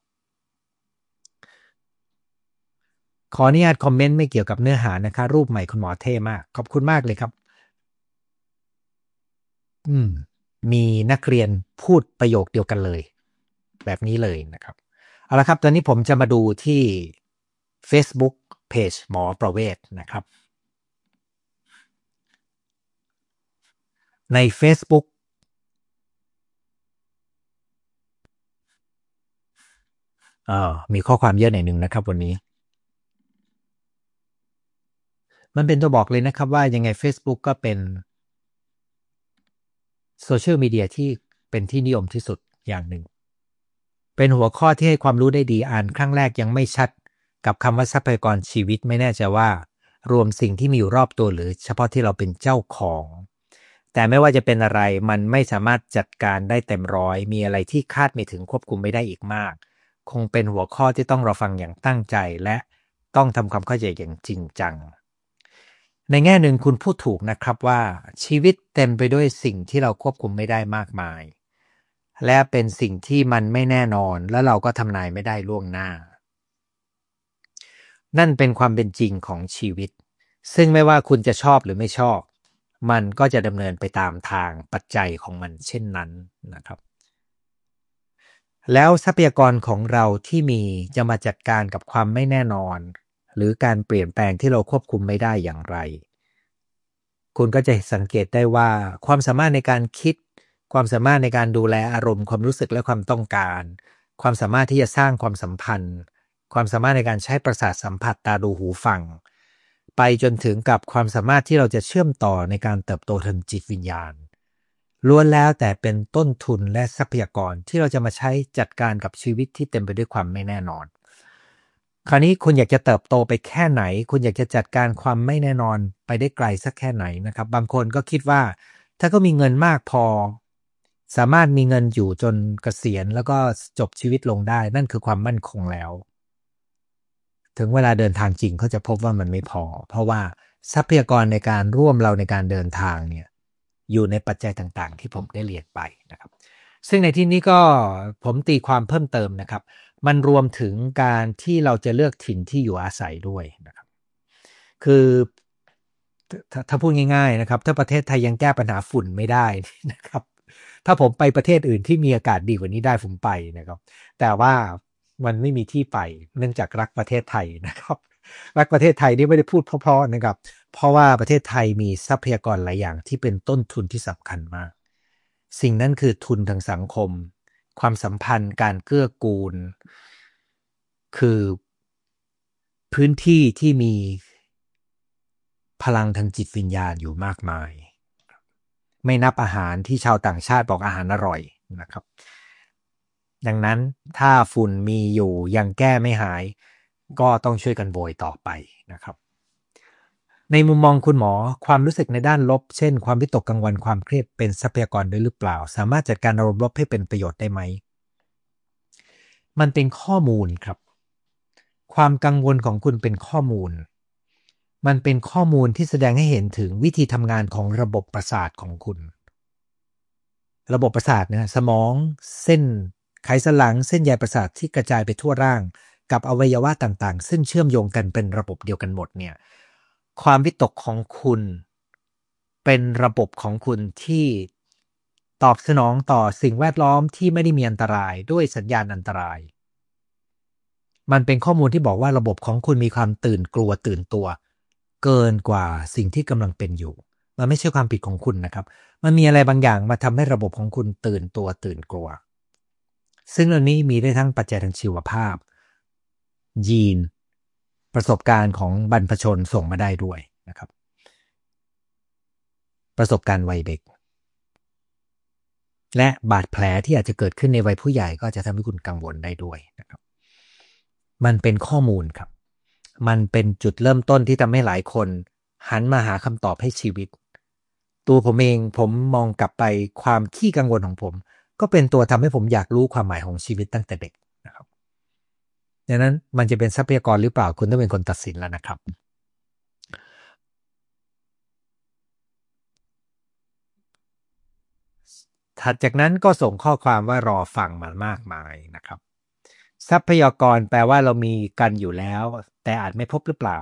ขออนุญาตคอมเมนต์ไม่เกี่ยวกับเนื้อหานะคะรูปใหม่คุณหมอเท่มากขอบคุณมากเลยครับอืมมีนักเรียนพูดประโยคเดียวกันเลยแบบนี้เลยนะครับเอาละครับตอนนี้ผมจะมาดูที่ Facebook Page หมอประเวศนะครับใน Facebook เอ่อมีข้อความเยอะหน่อยหนึ่งนะครับวันนี้มันเป็นตัวบอกเลยนะครับว่ายังไง Facebook ก็เป็นโซเชียลมีเดียที่เป็นที่นิยมที่สุดอย่างหนึ่งเป็นหัวข้อที่ให้ความรู้ได้ดีอ่านครั้งแรกยังไม่ชัดกับคำว่าทรัพยากรชีวิตไม่แน่ใจว่ารวมสิ่งที่มีอยู่รอบตัวหรือเฉพาะที่เราเป็นเจ้าของแต่ไม่ว่าจะเป็นอะไรมันไม่สามารถจัดการได้เต็มร้อยมีอะไรที่คาดไม่ถึงควบคุมไม่ได้อีกมากคงเป็นหัวข้อที่ต้องรอฟังอย่างตั้งใจและต้องทำความเข้าใจอย่างจริงจังในแง่หนึ่งคุณพูดถูกนะครับว่าชีวิตเต็มไปด้วยสิ่งที่เราควบคุมไม่ได้มากมายและเป็นสิ่งที่มันไม่แน่นอนและเราก็ทำนายไม่ได้ล่วงหน้านั่นเป็นความเป็นจริงของชีวิตซึ่งไม่ว่าคุณจะชอบหรือไม่ชอบมันก็จะดำเนินไปตามทางปัจจัยของมันเช่นนั้นนะครับแล้วทรัพยากรของเราที่มีจะมาจัดการกับความไม่แน่นอนหรือการเปลี่ยนแปลงที่เราควบคุมไม่ได้อย่างไรคุณก็จะสังเกตได้ว่าความสามารถในการคิดความสามารถในการดูแลอารมณ์ความรู้สึกและความต้องการความสามารถที่จะสร้างความสัมพันธ์ความสามารถในการใช้ประสาทสัมผัสตาดูหูฟังไปจนถึงกับความสามารถที่เราจะเชื่อมต่อในการเติบโตทางจิตวิญญาณล้วนแล้วแต่เป็นต้นทุนและทรัพยากรที่เราจะมาใช้จัดการกับชีวิตที่เต็มไปด้วยความไม่แน่นอนคราวนี้คุณอยากจะเติบโตไปแค่ไหนคุณอยากจะจัดการความไม่แน่นอนไปได้ไกลสักแค่ไหนนะครับบางคนก็คิดว่าถ้าก็มีเงินมากพอสามารถมีเงินอยู่จนเกษียณแล้วก็จบชีวิตลงได้นั่นคือความมั่นคงแล้วถึงเวลาเดินทางจริงเขาจะพบว่ามันไม่พอเพราะว่าทรัพยากรในการร่วมเราในการเดินทางเนี่ยอยู่ในปัจจัยต่างๆที่ผมได้เรียนไปนะครับซึ่งในที่นี้ก็ผมตีความเพิ่มเติมนะครับมันรวมถึงการที่เราจะเลือกถิ่นที่อยู่อาศัยด้วยนะครับคือถ้าถ้าพูดง่ายๆนะครับถ้าประเทศไทยยังแก้ปัญหาฝุ่นไม่ได้นะครับถ้าผมไปประเทศอื่นที่มีอากาศดีกว่านี้ได้ผมไปนะครับแต่ว่ามันไม่มีที่ไปเนื่องจากรักประเทศไทยนะครับรักประเทศไทยนี่ไม่ได้พูดเพราะๆนะครับเพราะว่าประเทศไทยมีทรัพยากรหลายอย่างที่เป็นต้นทุนที่สำคัญมากสิ่งนั้นคือทุนทางสังคมความสัมพันธ์การเกื้อกูลคือพื้นที่ที่มีพลังทางจิตวิญญาณอยู่มากมายไม่นับอาหารที่ชาวต่างชาติบอกอาหารอร่อยนะครับดังนั้นถ้าฝุ่นมีอยู่ยังแก้ไม่หายก็ต้องช่วยกันโบยต่อไปนะครับในมุมมองคุณหมอความรู้สึกในด้านลบเช่นความวิตกกังวลความเครียดเป็นทรัพยากรด้วยหรือเปล่าสามารถจัดการอารมณ์ลบให้เป็นประโยชน์ได้ไหมมันเป็นข้อมูลครับความกังวลของคุณเป็นข้อมูลมันเป็นข้อมูลที่แสดงให้เห็นถึงวิธีทำงานของระบบประสาทของคุณระบบประสาทนะสมองเส้นไขสันหลังเส้นใยประสาทที่กระจายไปทั่วร่างกับอวัยวะต่างๆซึ่งเชื่อมโยงกันเป็นระบบเดียวกันหมดเนี่ยความวิตกของคุณเป็นระบบของคุณที่ตอบสนองต่อสิ่งแวดล้อมที่ไม่ได้มีอันตรายด้วยสัญญาณอันตรายมันเป็นข้อมูลที่บอกว่าระบบของคุณมีความตื่นกลัวตื่นตัวเกินกว่าสิ่งที่กำลังเป็นอยู่มันไม่ใช่ความผิดของคุณนะครับมันมีอะไรบางอย่างมาทำให้ระบบของคุณตื่นตัวตื่นกลัวซึ่งเรื่องนี้มีได้ทั้งปัจจัยทางชีวภาพยีนประสบการณ์ของบรรพชนส่งมาได้ด้วยนะครับประสบการณ์วัยเด็กและบาดแผลที่อาจจะเกิดขึ้นในวัยผู้ใหญ่ก็จะทำให้คุณกังวลได้ด้วยนะครับมันเป็นข้อมูลครับมันเป็นจุดเริ่มต้นที่ทำให้หลายคนหันมาหาคำตอบให้ชีวิตตัวผมเองผมมองกลับไปความขี้กังวลของผมก็เป็นตัวทำให้ผมอยากรู้ความหมายของชีวิตตั้งแต่เด็กนะครับดังนั้นมันจะเป็นทรัพยากรหรือเปล่าคุณต้องเป็นคนตัดสินแล้วนะครับถัดจากนั้นก็ส่งข้อความว่ารอฟังมามากมายนะครับทรัพยากรแปลว่าเรามีกันอยู่แล้วแต่อาจไม่พบหรือเปล่า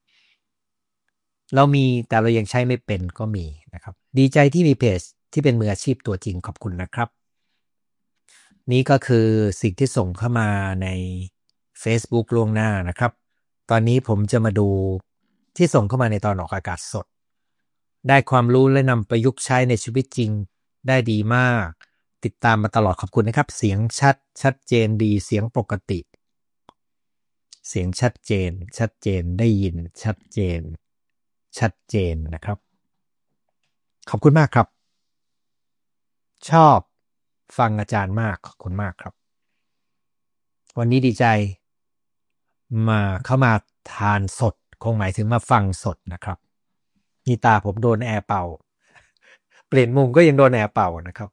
เรามีแต่เรายังใช้ไม่เป็นก็มีนะครับดีใจที่มีเพจที่เป็นมืออาชีพตัวจริงขอบคุณนะครับนี่ก็คือสิ่งที่ส่งเข้ามาใน Facebook ล่วงหน้านะครับตอนนี้ผมจะมาดูที่ส่งเข้ามาในตอนออกอากาศสดได้ความรู้และนำประยุกต์ใช้ในชีวิตจริงได้ดีมากติดตามมาตลอดขอบคุณนะครับเสียงชัดชัดเจนดีเสียงปกติเสียงชัดเจนชัดเจนได้ยินชัดเจนชัดเจนนะครับขอบคุณมากครับชอบฟังอาจารย์มากขอบคุณมากครับวันนี้ดีใจมาเข้ามาทานสดคงหมายถึงมาฟังสดนะครับนี่ตาผมโดนแอร์เป่าเปลี่ยนมุมก็ยังโดนแอร์เป่านะครับ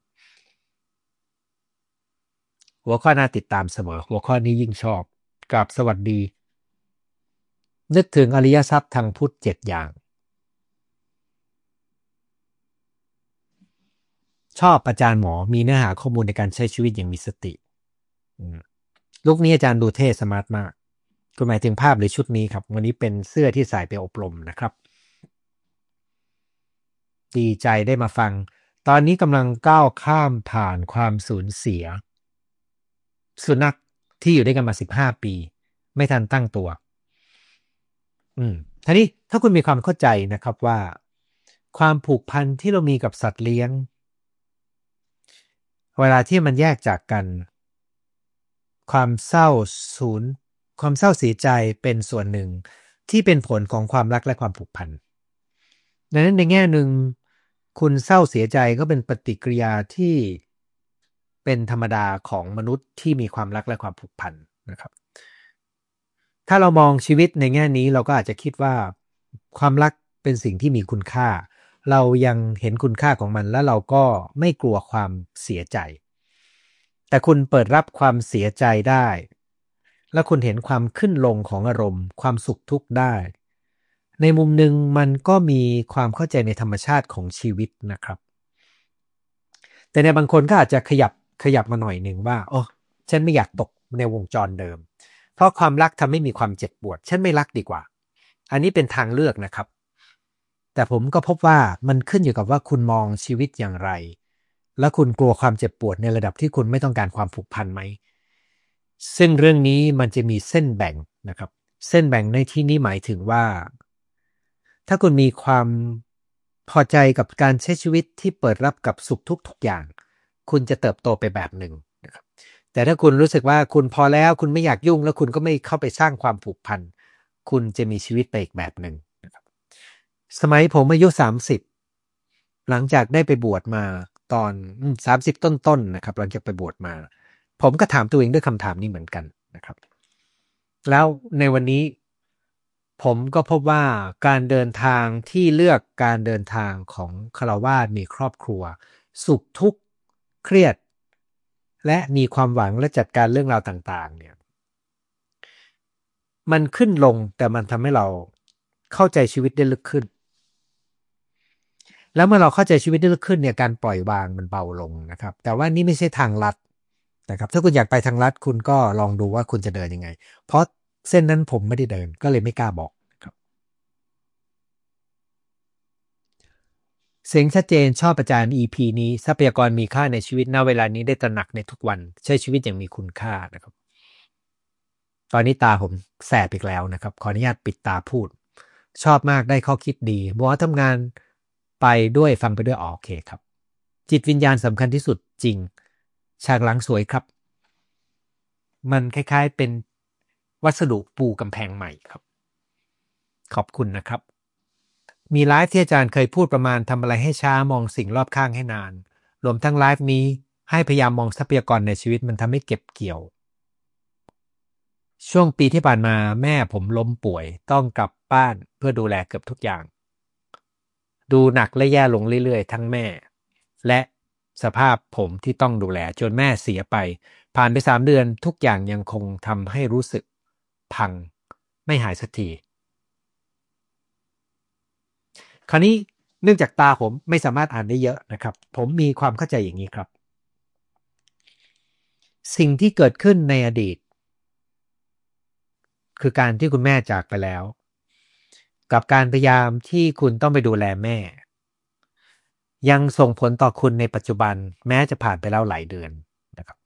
หัวข้อน่าติดตามเสมอหัวข้อนี้ยิ่งชอบกราบสวัสดีนึกถึงอริยทรัพย์ทางพุทธเจ็ดอย่างชอบอาจารย์หมอมีเนื้อหาข้อมูลในการใช้ชีวิตอย่างมีสติลุคนี้อาจารย์ดูเท่สมาร์ทมากคุณหมายถึงภาพหรือชุดนี้ครับวันนี้เป็นเสื้อที่ใส่ไปอบรมนะครับดีใจได้มาฟังตอนนี้กำลังก้าวข้ามผ่านความสูญเสียสุนัขที่อยู่ด้วยกันมาสิบห้าปีไม่ทันตั้งตัวอืมทีนี้ถ้าคุณมีความเข้าใจนะครับว่าความผูกพันที่เรามีกับสัตว์เลี้ยงเวลาที่มันแยกจากกันความเศร้าสูญความเศร้าเสียใจเป็นส่วนหนึ่งที่เป็นผลของความรักและความผูกพันดังนั้นในแง่หนึ่งคุณเศร้าเสียใจก็เป็นปฏิกิริยาที่เป็นธรรมดาของมนุษย์ที่มีความรักและความผูกพันนะครับถ้าเรามองชีวิตในแง่นี้เราก็อาจจะคิดว่าความรักเป็นสิ่งที่มีคุณค่าเรายังเห็นคุณค่าของมันและเราก็ไม่กลัวความเสียใจแต่คุณเปิดรับความเสียใจได้และคุณเห็นความขึ้นลงของอารมณ์ความสุขทุกข์ได้ในมุมหนึ่งมันก็มีความเข้าใจในธรรมชาติของชีวิตนะครับแต่ในบางคนก็อาจจะขยับขยับมาหน่อยหนึ่งว่าโอ้ฉันไม่อยากตกในวงจรเดิมเพราะความรักทำให้มีความเจ็บปวดฉันไม่รักดีกว่าอันนี้เป็นทางเลือกนะครับแต่ผมก็พบว่ามันขึ้นอยู่กับว่าคุณมองชีวิตอย่างไรและคุณกลัวความเจ็บปวดในระดับที่คุณไม่ต้องการความผูกพันไหมซึ่งเรื่องนี้มันจะมีเส้นแบ่งนะครับเส้นแบ่งในที่นี้หมายถึงว่าถ้าคุณมีความพอใจกับการใช้ชีวิตที่เปิดรับกับสุขทุกทุกอย่างคุณจะเติบโตไปแบบหนึ่งนะครับแต่ถ้าคุณรู้สึกว่าคุณพอแล้วคุณไม่อยากยุ่งแล้วคุณก็ไม่เข้าไปสร้างความผูกพันคุณจะมีชีวิตไปอีกแบบหนึ่งนะครับสมัยผมอายุสามสิบหลังจากได้ไปบวชมาตอนสามสิบต้นๆนะครับหลังจากไปบวชมาผมก็ถามตัวเองด้วยคำถามนี้เหมือนกันนะครับแล้วในวันนี้ผมก็พบว่าการเดินทางที่เลือกการเดินทางของฆราวาสมีครอบครัวสุขทุกข์เครียดและมีความหวังและจัดการเรื่องราวต่างๆเนี่ยมันขึ้นลงแต่มันทำให้เราเข้าใจชีวิตได้ลึกขึ้นแล้วเมื่อเราเข้าใจชีวิตได้ลึกขึ้นเนี่ยการปล่อยวางมันเบาลงนะครับแต่ว่านี่ไม่ใช่ทางลัดนะครับถ้าคุณอยากไปทางลัดคุณก็ลองดูว่าคุณจะเดินยังไงเพราะเส้นนั้นผมไม่ได้เดินก็เลยไม่กล้าบอกครับ เสียงชัดเจนชอบอาจารย์ อี พี นี้ทรัพยากรมีค่าในชีวิตณเวลานี้ได้ตระหนักในทุกวันใช้ชีวิตอย่างมีคุณค่านะครับตอนนี้ตาผมแสบอีกแล้วนะครับขออนุญาตปิดตาพูดชอบมากได้ข้อคิดดีบอกว่าทำงานไปด้วยฟังไปด้วยอ๋อโอเคครับจิตวิญญาณสำคัญที่สุดจริงฉากหลังสวยครับมันคล้ายๆเป็นวัสดุปูกำแพงใหม่ครับขอบคุณนะครับ มีไลฟ์ที่อาจารย์เคยพูดประมาณทำอะไรให้ช้ามองสิ่งรอบข้างให้นานรวมทั้งไลฟ์นี้ให้พยายามมองทรัพยากรในชีวิตมันทำให้เก็บเกี่ยวช่วงปีที่ผ่านมาแม่ผมล้มป่วยต้องกลับบ้านเพื่อดูแลเกือบทุกอย่างดูหนักและแย่ลงเรื่อยๆทั้งแม่และสภาพผมที่ต้องดูแลจนแม่เสียไปผ่านไปสามเดือนทุกอย่างยังคงทำให้รู้สึกพังไม่หายสักทีคราวนี้เนื่องจากตาผมไม่สามารถอ่านได้เยอะนะครับผมมีความเข้าใจอย่างนี้ครับ สิ่งที่เกิดขึ้นในอดีตคือการที่คุณแม่จากไปแล้วกับการพยายามที่คุณต้องไปดูแลแม่ยังส่งผลต่อคุณในปัจจุบันแม้จะผ่านไปแล้วหลายเดือนนะครับ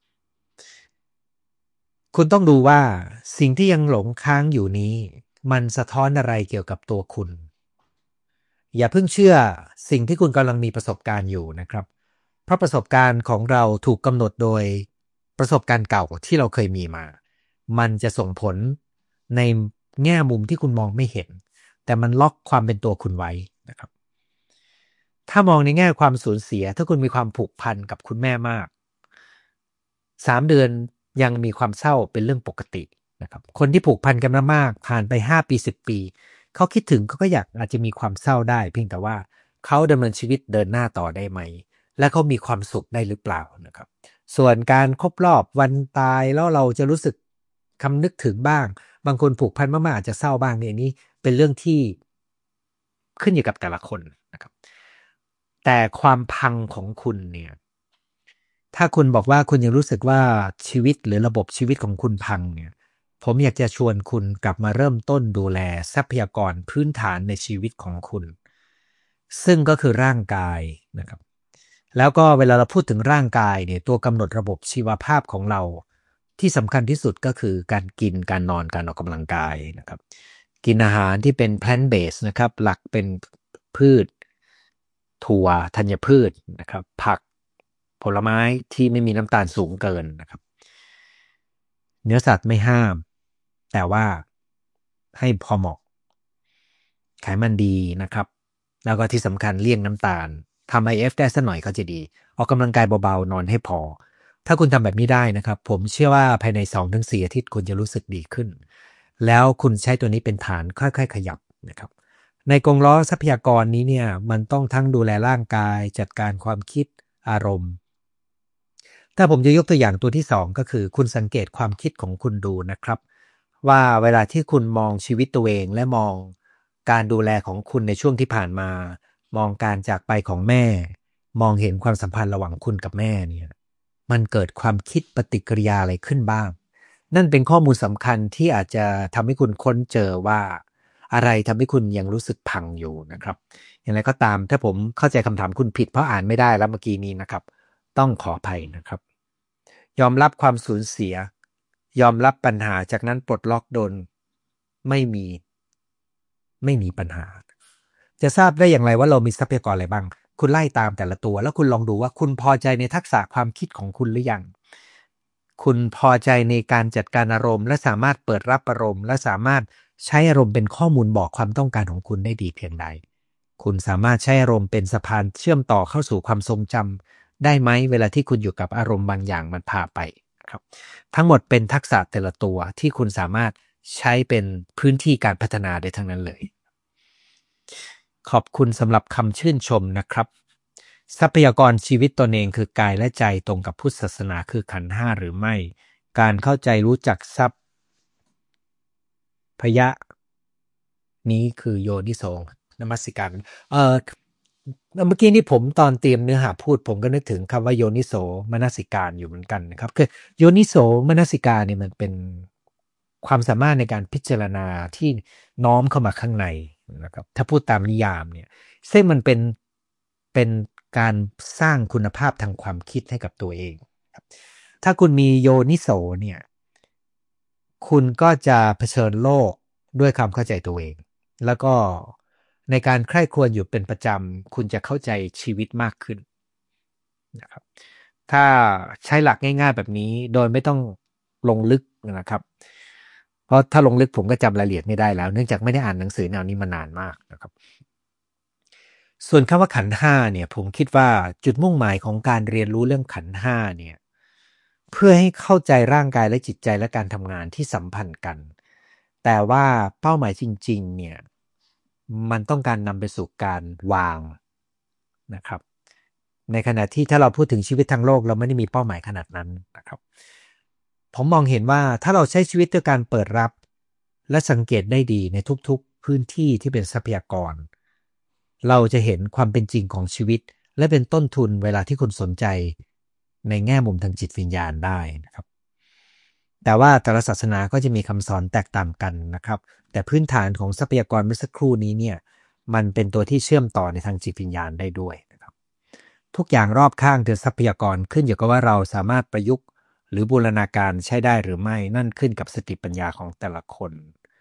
คุณต้องดูว่าสิ่งที่ยังหลงค้างอยู่นี้มันสะท้อนอะไรเกี่ยวกับตัวคุณอย่าเพิ่งเชื่อสิ่งที่คุณกำลังมีประสบการณ์อยู่นะครับเพราะประสบการณ์ของเราถูกกำหนดโดยประสบการณ์เก่าที่เราเคยมีมามันจะส่งผลในแง่มุมที่คุณมองไม่เห็นแต่มันล็อกความเป็นตัวคุณไว้นะครับถ้ามองในแง่ความสูญเสียถ้าคุณมีความผูกพันกับคุณแม่มากสามเดือนยังมีความเศร้าเป็นเรื่องปกตินะครับคนที่ผูกพันกันมากๆผ่านไปห้าปีสิบปีเขาคิดถึงเขาก็อยากอาจจะมีความเศร้าได้เพียงแต่ว่าเขาดำเนินชีวิตเดินหน้าต่อได้ไหมและเขามีความสุขได้หรือเปล่านะครับส่วนการครบรอบวันตายแล้วเราจะรู้สึกคำนึกถึงบ้างบางคนผูกพันมากๆอาจจะเศร้าบ้างเนี่ยนี้เป็นเรื่องที่ขึ้นอยู่กับแต่ละคนนะครับแต่ความพังของคุณเนี่ยถ้าคุณบอกว่าคุณยังรู้สึกว่าชีวิตหรือระบบชีวิตของคุณพังเนี่ยผมอยากจะชวนคุณกลับมาเริ่มต้นดูแลทรัพยากรพื้นฐานในชีวิตของคุณซึ่งก็คือร่างกายนะครับแล้วก็เวลาเราพูดถึงร่างกายเนี่ยตัวกำหนดระบบชีวภาพของเราที่สำคัญที่สุดก็คือการกินการนอนการออกกำลังกายนะครับกินอาหารที่เป็น plant based นะครับหลักเป็นพืชถั่วธัญพืชนะครับผักผลไม้ที่ไม่มีน้ำตาลสูงเกินนะครับเนื้อสัตว์ไม่ห้ามแต่ว่าให้พอเหมาะไขมันดีนะครับแล้วก็ที่สำคัญเลี่ยงน้ำตาลทำ ไอ เอฟ ได้สักหน่อยก็จะดีออกกำลังกายเบาๆนอนให้พอถ้าคุณทำแบบนี้ได้นะครับผมเชื่อว่าภายใน สองถึงสี่ อาทิตย์คุณจะรู้สึกดีขึ้นแล้วคุณใช้ตัวนี้เป็นฐานค่อยๆขยับนะครับในกงล้อทรัพยากรนี้เนี่ยมันต้องทั้งดูแลร่างกายจัดการความคิดอารมณ์ถ้าผมจะยกตัวอย่างตัวที่สองก็คือคุณสังเกตความคิดของคุณดูนะครับว่าเวลาที่คุณมองชีวิตตัวเองและมองการดูแลของคุณในช่วงที่ผ่านมามองการจากไปของแม่มองเห็นความสัมพันธ์ระหว่างคุณกับแม่เนี่ยมันเกิดความคิดปฏิกิริยาอะไรขึ้นบ้างนั่นเป็นข้อมูลสำคัญที่อาจจะทำให้คุณค้นเจอว่าอะไรทำให้คุณยังรู้สึกพังอยู่นะครับอย่างไรก็ตามถ้าผมเข้าใจคำถามคุณผิดเพราะอ่านไม่ได้แล้วเมื่อกี้นี้นะครับต้องขออภัยนะครับยอมรับความสูญเสียยอมรับปัญหาจากนั้นปลดล็อกโดนไม่มีไม่มีปัญหาจะทราบได้อย่างไรว่าเรามีทรัพยากรอะไรบ้างคุณไล่ตามแต่ละตัวแล้วคุณลองดูว่าคุณพอใจในทักษะความคิดของคุณหรือยังคุณพอใจในการจัดการอารมณ์และสามารถเปิดรับอารมณ์และสามารถใช้อารมณ์เป็นข้อมูลบอกความต้องการของคุณได้ดีเพียงใดคุณสามารถใช้อารมณ์เป็นสะพานเชื่อมต่อเข้าสู่ความทรงจำได้ไหมเวลาที่คุณอยู่กับอารมณ์บางอย่างมันพาไปครับทั้งหมดเป็นทักษะแต่ละตัวที่คุณสามารถใช้เป็นพื้นที่การพัฒนาได้ทั้งนั้นเลยขอบคุณสำหรับคำชื่นชมนะครับทรัพยากรชีวิตตนเองคือกายและใจตรงกับพุทธศาสนาคือขันธ์ห้าหรือไม่การเข้าใจรู้จักทรัพยะนี้คือโยนิโสนมัสสิการเอ่อเมื่อกี้นี่ผมตอนเตรียมเนื้อหาพูดผมก็นึกถึงคำว่าโยนิโสมนสิการอยู่เหมือนกันนะครับคือโยนิโสมนสิการเนี่ยมันเป็นความสามารถในการพิจารณาที่น้อมเข้ามาข้างในนะครับถ้าพูดตามนิยามเนี่ยซึ่งมันเป็นเป็นการสร้างคุณภาพทางความคิดให้กับตัวเองครับถ้าคุณมีโยนิโสเนี่ยคุณก็จะเผชิญโลกด้วยความเข้าใจตัวเองแล้วก็ในการใคร่ครวญอยู่เป็นประจำคุณจะเข้าใจชีวิตมากขึ้นนะครับถ้าใช้หลักง่ายๆแบบนี้โดยไม่ต้องลงลึกนะครับเพราะถ้าลงลึกผมก็จำรายละเอียดไม่ได้แล้วเนื่องจากไม่ได้อ่านหนังสือแนวนี้มานานมากนะครับส่วนคำว่าขันธ์ห้าเนี่ยผมคิดว่าจุดมุ่งหมายของการเรียนรู้เรื่องขันธ์ห้าเนี่ยเพื่อให้เข้าใจร่างกายและจิตใจและการทำงานที่สัมพันธ์กันแต่ว่าเป้าหมายจริงๆเนี่ยมันต้องการนำไปสู่การวางนะครับในขณะที่ถ้าเราพูดถึงชีวิตทางโลกเราไม่ได้มีเป้าหมายขนาดนั้นนะครับผมมองเห็นว่าถ้าเราใช้ชีวิตด้วยการเปิดรับและสังเกตได้ดีในทุกๆพื้นที่ที่เป็นทรัพยากรเราจะเห็นความเป็นจริงของชีวิตและเป็นต้นทุนเวลาที่คุณสนใจในแง่มุมทางจิตวิญญาณได้นะครับแต่ว่าแต่ละศาสนาก็จะมีคำสอนแตกต่างกันนะครับแต่พื้นฐานของทรัพยากรเมื่อสักครู่นี้เนี่ยมันเป็นตัวที่เชื่อมต่อในทางจิตวิญญาณได้ด้วยนะครับทุกอย่างรอบข้างคือทรัพยากรขึ้นอยู่กับว่าเราสามารถประยุกต์หรือบูรณาการใช้ได้หรือไม่นั่นขึ้นกับสติปัญญาของแต่ละคน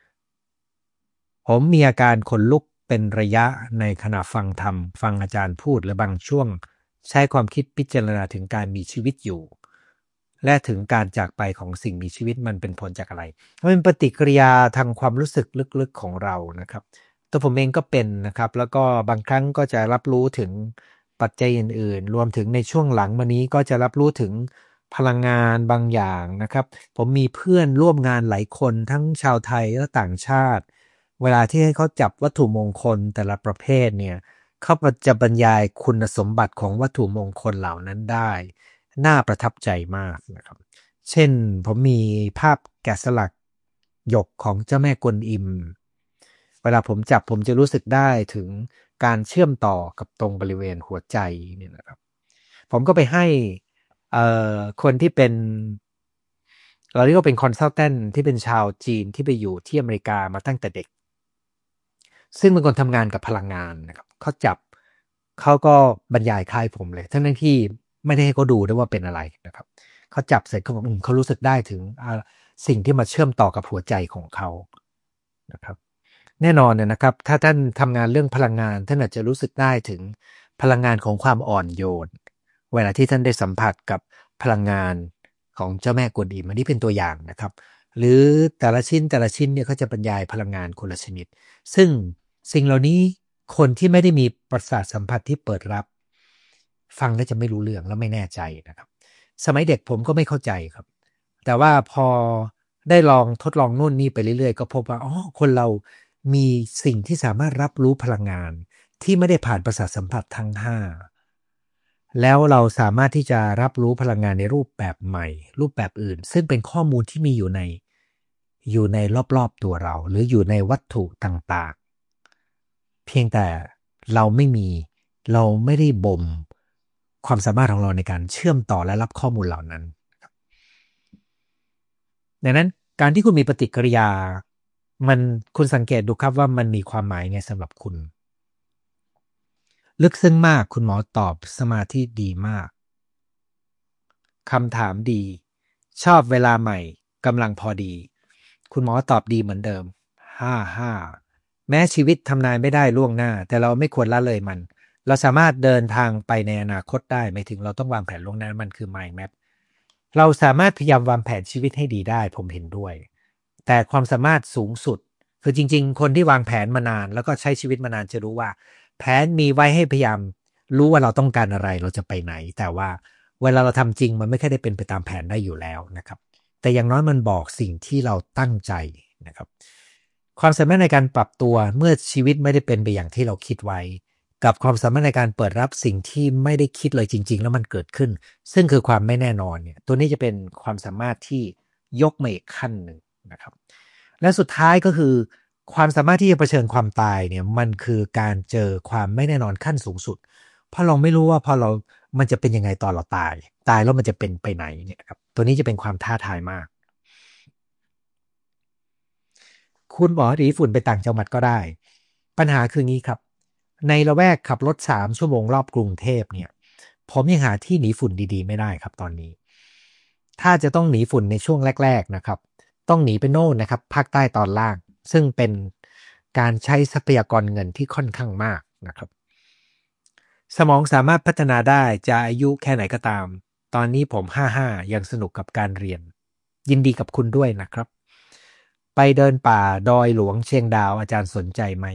ผมมีอาการขนลุกเป็นระยะในขณะฟังธรรมฟังอาจารย์พูดและบางช่วงใช้ความคิดพิจารณาถึงการมีชีวิตอยู่และถึงการจากไปของสิ่งมีชีวิตมันเป็นผลจากอะไรมันเป็นปฏิกิริยาทางความรู้สึกลึกๆของเรานะครับตัวผมเองก็เป็นนะครับแล้วก็บางครั้งก็จะรับรู้ถึงปัจจัยอื่นๆรวมถึงในช่วงหลังมานี้ก็จะรับรู้ถึงพลังงานบางอย่างนะครับผมมีเพื่อนร่วมงานหลายคนทั้งชาวไทยและต่างชาติเวลาที่ให้เขาจับวัตถุมงคลแต่ละประเภทเนี่ยเขาจะบรรยายคุณสมบัติของวัตถุมงคลเหล่านั้นได้น่าประทับใจมากนะครับเช่นผมมีภาพแกะสลักหยกของเจ้าแม่กวนอิมเวลาผมจับผมจะรู้สึกได้ถึงการเชื่อมต่อกับตรงบริเวณหัวใจเนี่ยนะครับผมก็ไปให้เอ่อคนที่เป็นเราเรียกว่าเป็นคอนซัลแทนที่เป็นชาวจีนที่ไปอยู่ที่อเมริกามาตั้งแต่เด็กซึ่งเป็นคนทำงานกับพลังงานนะครับเขาจับเขาก็บรรยายคล้ายผมเลยทั้งที่ไม่ได้ให้เขาดูด้วยว่าเป็นอะไรนะครับเขาจับเสร็จเขาบอกอืมเขารู้สึกได้ถึงอ่าสิ่งที่มาเชื่อมต่อกับหัวใจของเขานะครับแน่นอนเนี่ยนะครับถ้าท่านทำงานเรื่องพลังงานท่านอาจจะรู้สึกได้ถึงพลังงานของความอ่อนโยนเวลาที่ท่านได้สัมผัสกับพลังงานของเจ้าแม่กวนอิมอันนี้เป็นตัวอย่างนะครับหรือแต่ละชิ้นแต่ละชิ้นเนี่ยเขาจะบรรยายพลังงานคนละชนิดซึ่งสิ่งเหล่านี้คนที่ไม่ได้มีประสาทสัมผัสที่เปิดรับฟังแล้วจะไม่รู้เรื่องแล้วไม่แน่ใจนะครับสมัยเด็กผมก็ไม่เข้าใจครับแต่ว่าพอได้ลองทดลองนู่นนี่ไปเรื่อยๆก็พบว่าอ๋อคนเรามีสิ่งที่สามารถรับรู้พลังงานที่ไม่ได้ผ่านประสาทสัมผัสทั้งห้าแล้วเราสามารถที่จะรับรู้พลังงานในรูปแบบใหม่รูปแบบอื่นซึ่งเป็นข้อมูลที่มีอยู่ในอยู่ในรอบๆตัวเราหรืออยู่ในวัตถุต่างๆเพียงแต่เราไม่มีเราไม่ได้บ่มความสามารถของเราในการเชื่อมต่อและรับข้อมูลเหล่านั้นดังนั้นการที่คุณมีปฏิกิริยามันคุณสังเกตดูครับว่ามันมีความหมายไงสำหรับคุณลึกซึ้งมากคุณหมอตอบสมาธิดีมากคำถามดีชอบเวลาใหม่กำลังพอดีคุณหมอตอบดีเหมือนเดิมห้าห้าแม้ชีวิตทำนายไม่ได้ล่วงหน้าแต่เราไม่ควรละเลยมันเราสามารถเดินทางไปในอนาคตได้ไม่ถึงเราต้องวางแผนล่วงหน้ามันคือ mind map เราสามารถพยายามวางแผนชีวิตให้ดีได้ผมเห็นด้วยแต่ความสามารถสูงสุดคือจริงๆคนที่วางแผนมานานแล้วก็ใช้ชีวิตมานานจะรู้ว่าแผนมีไว้ให้พยายามรู้ว่าเราต้องการอะไรเราจะไปไหนแต่ว่าเวลาเราทำจริงมันไม่ค่อยได้เป็นไปตามแผนได้อยู่แล้วนะครับแต่อย่างน้อยมันบอกสิ่งที่เราตั้งใจนะครับความสามารถในการปรับตัวเมื่อชีวิตไม่ได้เป็นไปอย่างที่เราคิดไว้กับความสามารถในการเปิดรับสิ่งที่ไม่ได้คิดเลยจริงๆแล้วมันเกิดขึ้นซึ่งคือความไม่แน่นอนเนี่ยตัวนี้จะเป็นความสามารถที่ยกมาอีกขั้นหนึ่งนะครับและสุดท้ายก็คือความสามารถที่จะเผชิญความตายเนี่ยมันคือการเจอความไม่แน่นอนขั้นสูงสุดเพราะเราไม่รู้ว่าพอเรามันจะเป็นยังไงตอนเราตายตายแล้วมันจะเป็นไปไหนเนี่ยครับตัวนี้จะเป็นความท้าทายมากคุณบอกหนีฝุ่นไปต่างจังหวัดก็ได้ปัญหาคืองี้ครับในละแวกขับรถสามชั่วโมงรอบกรุงเทพเนี่ยผมยังหาที่หนีฝุ่นดีๆไม่ได้ครับตอนนี้ถ้าจะต้องหนีฝุ่นในช่วงแรกๆนะครับต้องหนีไปโน่นนะครับภาคใต้ตอนล่างซึ่งเป็นการใช้ทรัพยากรเงินที่ค่อนข้างมากนะครับสมองสามารถพัฒนาได้จะอายุแค่ไหนก็ตามตอนนี้ผมห้าสิบห้ายังสนุกกับการเรียนยินดีกับคุณด้วยนะครับไปเดินป่าดอยหลวงเชียงดาวอาจารย์สนใจไหม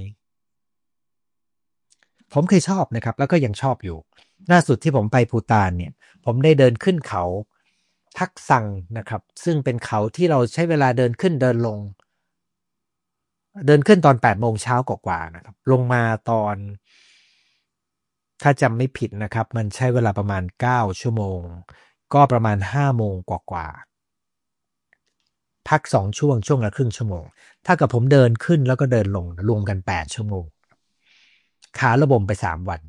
ผมเคยชอบนะครับแล้วก็ยังชอบอยู่ล่าสุดที่ผมไปภูฏานเนี่ยผมได้เดินขึ้นเขาทักซังนะครับซึ่งเป็นเขาที่เราใช้เวลาเดินขึ้นเดินลงเดินขึ้นตอนแปดโมงเช้ากว่าๆนะครับลงมาตอนถ้าจำไม่ผิดนะครับมันใช้เวลาประมาณเก้าชั่วโมงก็ประมาณห้าโมงกว่าๆพักสองช่วงช่วงละครึ่งชั่วโมงถ้ากับผมเดินขึ้นแล้วก็เดินลงรวมกันแปดชั่วโมงขาระบมไปสามวัน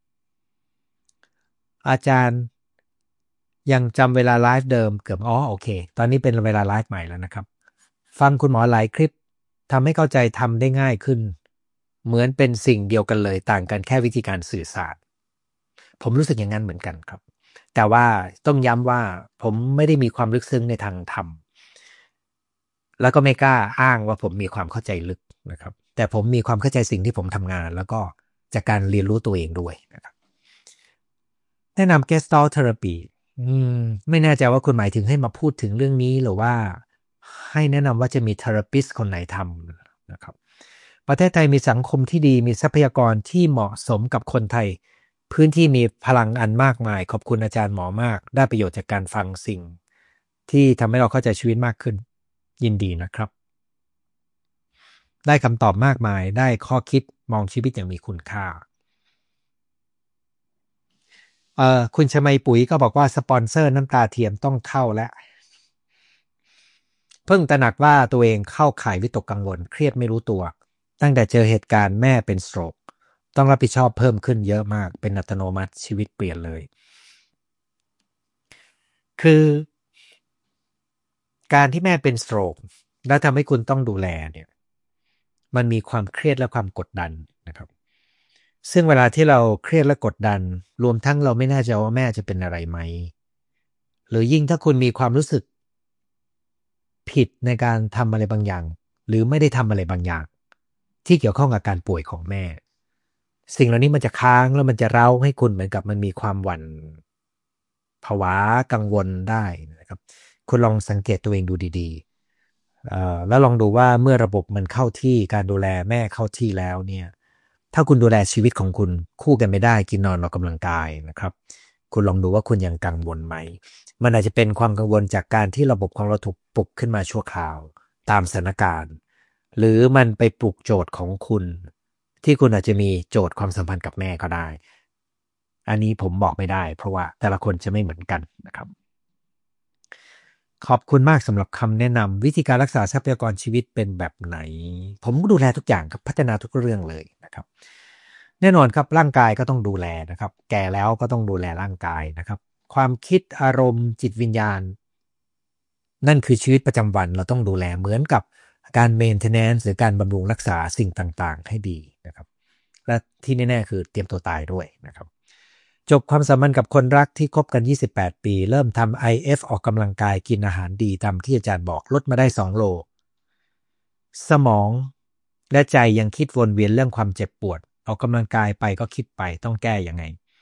อาจารย์ยังจำเวลาไลฟ์เดิมเกือบอ๋อโอเคตอนนี้เป็นเวลาไลฟ์ใหม่แล้วนะครับฟังคุณหมอหลายคลิปทำให้เข้าใจทำได้ง่ายขึ้นเหมือนเป็นสิ่งเดียวกันเลยต่างกันแค่วิธีการสื่อสารผมรู้สึกอย่างนั้นเหมือนกันครับแต่ว่าต้องย้ำว่าผมไม่ได้มีความลึกซึ้งในทางธรรมแล้วก็ไม่กล้าอ้างว่าผมมีความเข้าใจลึกนะครับแต่ผมมีความเข้าใจสิ่งที่ผมทำงานแล้วก็จากการเรียนรู้ตัวเองด้วยนะครับแนะนำ Gestalt Therapy อืมไม่แน่ใจว่าคุณหมายถึงให้มาพูดถึงเรื่องนี้หรือว่าให้แนะนำว่าจะมี therapist คนไหนทำนะครับประเทศไทยมีสังคมที่ดีมีทรัพยากรที่เหมาะสมกับคนไทยพื้นที่มีพลังอันมากมายขอบคุณอาจารย์หมอมากได้ประโยชน์จากการฟังสิ่งที่ทำให้เราเข้าใจชีวิตมากขึ้นยินดีนะครับได้คำตอบมากมายได้ข้อคิดมองชีวิตอย่างมีคุณค่าเอ่อคุณชมัยปุ๋ยก็บอกว่าสปอนเซอร์น้ำตาเทียมต้องเข้าแล้วเพิ่งตระหนักว่าตัวเองเข้าข่ายวิตกกังวลเครียดไม่รู้ตัวตั้งแต่เจอเหตุการณ์แม่เป็นสโตรกต้องรับผิดชอบเพิ่มขึ้นเยอะมากเป็นอัตโนมัติชีวิตเปลี่ยนเลยคือการที่แม่เป็นสโตรกแล้วทำให้คุณต้องดูแลเนี่ยมันมีความเครียดและความกดดันนะครับซึ่งเวลาที่เราเครียดและกดดันรวมทั้งเราไม่แน่ใจว่าแม่จะเป็นอะไรไหมหรือยิ่งถ้าคุณมีความรู้สึกผิดในการทำอะไรบางอย่างหรือไม่ได้ทำอะไรบางอย่างที่เกี่ยวข้องกับการป่วยของแม่สิ่งเหล่านี้มันจะค้างแล้วมันจะเร้าให้คุณเหมือนกับมันมีความหวั่นผวากังวลได้นะครับคุณลองสังเกตตัวเองดูดีๆเอ่อแล้วลองดูว่าเมื่อระบบมันเข้าที่การดูแลแม่เข้าที่แล้วเนี่ยถ้าคุณดูแลชีวิตของคุณคู่กันไม่ได้กินนอนออกกำลังกายนะครับคุณลองดูว่าคุณยังกังวลไหมมันอาจจะเป็นความกังวลจากการที่ระบบของเราถูกปลุกขึ้นมาชั่วคราวตามสถานการณ์หรือมันไปปลุกโจทย์ของคุณที่คุณอาจจะมีโจทย์ความสัมพันธ์กับแม่ก็ได้อันนี้ผมบอกไม่ได้เพราะว่าแต่ละคนจะไม่เหมือนกันนะครับขอบคุณมากสำหรับคำแนะนำวิธีการรักษาทรัพยากรชีวิตเป็นแบบไหนผมก็ดูแลทุกอย่างครับพัฒนาทุกเรื่องเลยนะครับแน่นอนครับร่างกายก็ต้องดูแลนะครับแก่แล้วก็ต้องดูแลร่างกายนะครับความคิดอารมณ์จิตวิญญาณนั่นคือชีวิตประจำวันเราต้องดูแลเหมือนกับการ maintenance หรือการบำรุงรักษาสิ่งต่างๆให้ดีนะครับและที่แน่ๆคือเตรียมตัวตายด้วยนะครับจบความสัมพันธ์กับคนรักที่คบกันยี่สิบแปดปีเริ่มทำ ไอ เอฟ ออกกำลังกายกินอาหารดีตามที่อาจารย์บอกลดมาได้สองโลสมองและใจยังคิดวนเวียนเรื่องความเจ็บปวดออกกำลังกายไปก็คิดไปต้องแก้ยังไง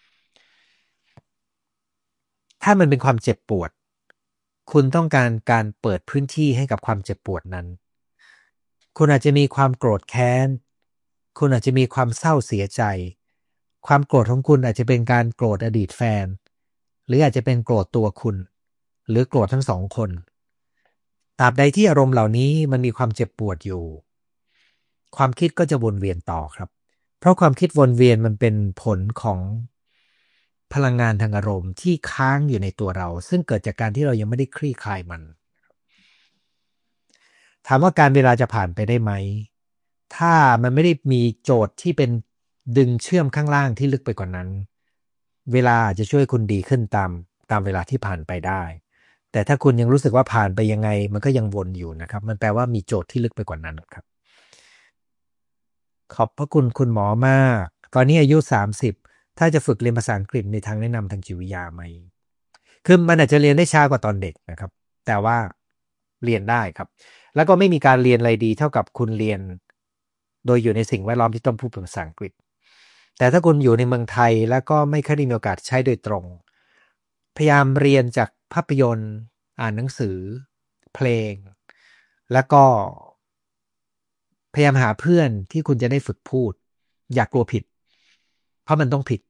ถ้ามันเป็นความเจ็บปวดคุณต้องการการเปิดพื้นที่ให้กับความเจ็บปวดนั้นคุณอาจจะมีความโกรธแค้นคุณอาจจะมีความเศร้าเสียใจความโกรธของคุณอาจจะเป็นการโกรธอดีตแฟนหรืออาจจะเป็นโกรธตัวคุณหรือโกรธทั้งสองคนตราบใดที่อารมณ์เหล่านี้มันมีความเจ็บปวดอยู่ความคิดก็จะวนเวียนต่อครับเพราะความคิดวนเวียนมันเป็นผลของพลังงานทางอารมณ์ที่ค้างอยู่ในตัวเราซึ่งเกิดจากการที่เรายังไม่ได้คลี่คลายมันถามว่าการเวลาจะผ่านไปได้ไหมถ้ามันไม่ได้มีโจทย์ที่เป็นดึงเชื่อมข้างล่างที่ลึกไปกว่านั้นเวลาจะช่วยคุณดีขึ้นตามตามเวลาที่ผ่านไปได้แต่ถ้าคุณยังรู้สึกว่าผ่านไปยังไงมันก็ยังวนอยู่นะครับมันแปลว่ามีโจทย์ที่ลึกไปกว่านั้นครับขอบพระคุณคุณหมอมากตอนนี้อายุสามสิบถ้าจะฝึกเรียนภาษาอังกฤษในทางแนะนำทางจิตวิทยาไหมคือมันอาจจะเรียนได้ช้ากว่าตอนเด็กนะครับแต่ว่าเรียนได้ครับแล้วก็ไม่มีการเรียนอะไรดีเท่ากับคุณเรียนโดยอยู่ในสิ่งแวดล้อมที่ต้องพูดเป็นภาษาอังกฤษแต่ถ้าคุณอยู่ในเมืองไทยแล้วก็ไม่ค่อยได้มีโอกาสใช้โดยตรงพยายามเรียนจากภาพยนตร์อ่านหนังสือเพลงแล้วก็พยายามหาเพื่อนที่คุณจะได้ฝึกพูดอย่ากลัวผิดเพราะมันต้องผิด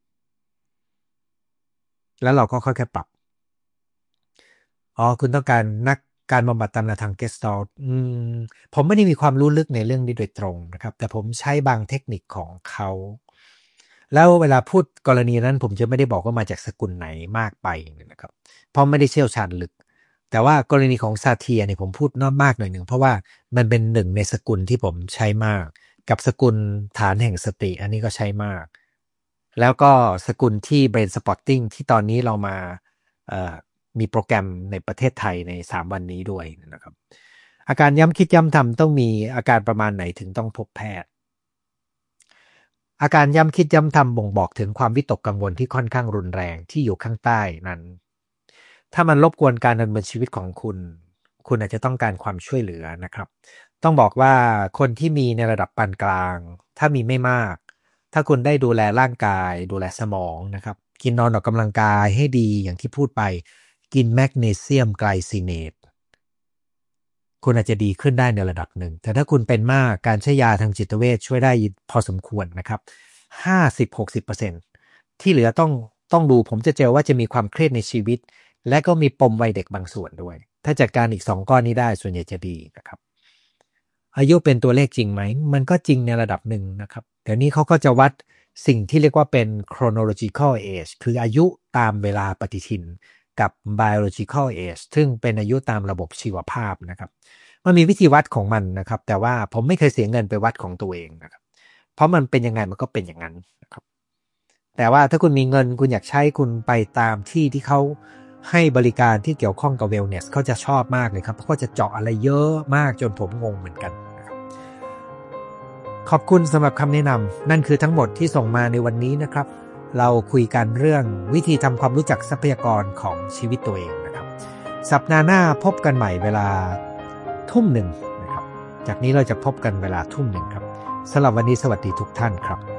แล้วเราก็ค่อยๆปรับอ๋อคุณต้องการนักการบำบัดตามแนวทาง Gestalt อืมผมไม่ได้มีความรู้ลึกในเรื่องนี้โดยตรงนะครับแต่ผมใช้บางเทคนิคของเขาแล้วเวลาพูดกรณีนั้นผมจะไม่ได้บอกว่ามาจากสกุลไหนมากไปนะครับเพราะไม่ได้เชี่ยวชาญลึกแต่ว่ากรณีของซาเทียเนี่ยผมพูดน้อยมากหน่อยหนึ่งเพราะว่ามันเป็นหนึ่งในสกุลที่ผมใช้มากกับสกุลฐานแห่งสติอันนี้ก็ใช้มากแล้วก็สกุลที่ Brain Spotting ที่ตอนนี้เรามาเอ่อมีโปรแกรมในประเทศไทยในสามวันนี้ด้วยนะครับอาการย้ำคิดย้ำทำต้องมีอาการประมาณไหนถึงต้องพบแพทย์อาการย้ำคิดย้ำทำบ่งบอกถึงความวิตกกังวลที่ค่อนข้างรุนแรงที่อยู่ข้างใต้นั้นถ้ามันรบกวนการดำเนินชีวิตของคุณคุณอาจจะต้องการความช่วยเหลือนะครับต้องบอกว่าคนที่มีในระดับปานกลางถ้ามีไม่มากถ้าคุณได้ดูแลร่างกายดูแลสมองนะครับกินนอนออกกำลังกายให้ดีอย่างที่พูดไปกินแมกนีเซียมไกลซีเนตคุณอาจจะดีขึ้นได้ในระดับหนึ่งแต่ถ้าคุณเป็นมากการใช้ยาทางจิตเวชช่วยได้พอสมควรนะครับ ห้าสิบถึงหกสิบเปอร์เซ็นต์ ที่เหลือต้องต้องดูผมจะเจอว่าจะมีความเครียดในชีวิตและก็มีปมวัยเด็กบางส่วนด้วยถ้าจัดการอีกสองก้อนนี้ได้ส่วนใหญ่จะดีนะครับอายุเป็นตัวเลขจริงไหมมันก็จริงในระดับหนึ่งนะครับเดี๋ยวนี้เขาก็จะวัดสิ่งที่เรียกว่าเป็น chronological age คืออายุตามเวลาปฏิทินกับ biological age ซึ่งเป็นอายุตามระบบชีวภาพนะครับมันมีวิธีวัดของมันนะครับแต่ว่าผมไม่เคยเสียเงินไปวัดของตัวเองนะครับเพราะมันเป็นยังไงมันก็เป็นอย่างนั้นนะครับแต่ว่าถ้าคุณมีเงินคุณอยากใช้คุณไปตามที่ที่เขาให้บริการที่เกี่ยวข้องกับ wellness เขาจะชอบมากเลยครับเพราะเขาจะเจาะอะไรเยอะมากจนผมงงเหมือนกันนะครับขอบคุณสำหรับคำแนะนำนั่นคือทั้งหมดที่ส่งมาในวันนี้นะครับเราคุยกันเรื่องวิธีทำความรู้จักทรัพยากรของชีวิตตัวเองนะครับสัปดาห์หน้าพบกันใหม่เวลาทุ่มหนึ่งนะครับจากนี้เราจะพบกันเวลาทุ่มหนึ่งครับสำหรับวันนี้สวัสดีทุกท่านครับ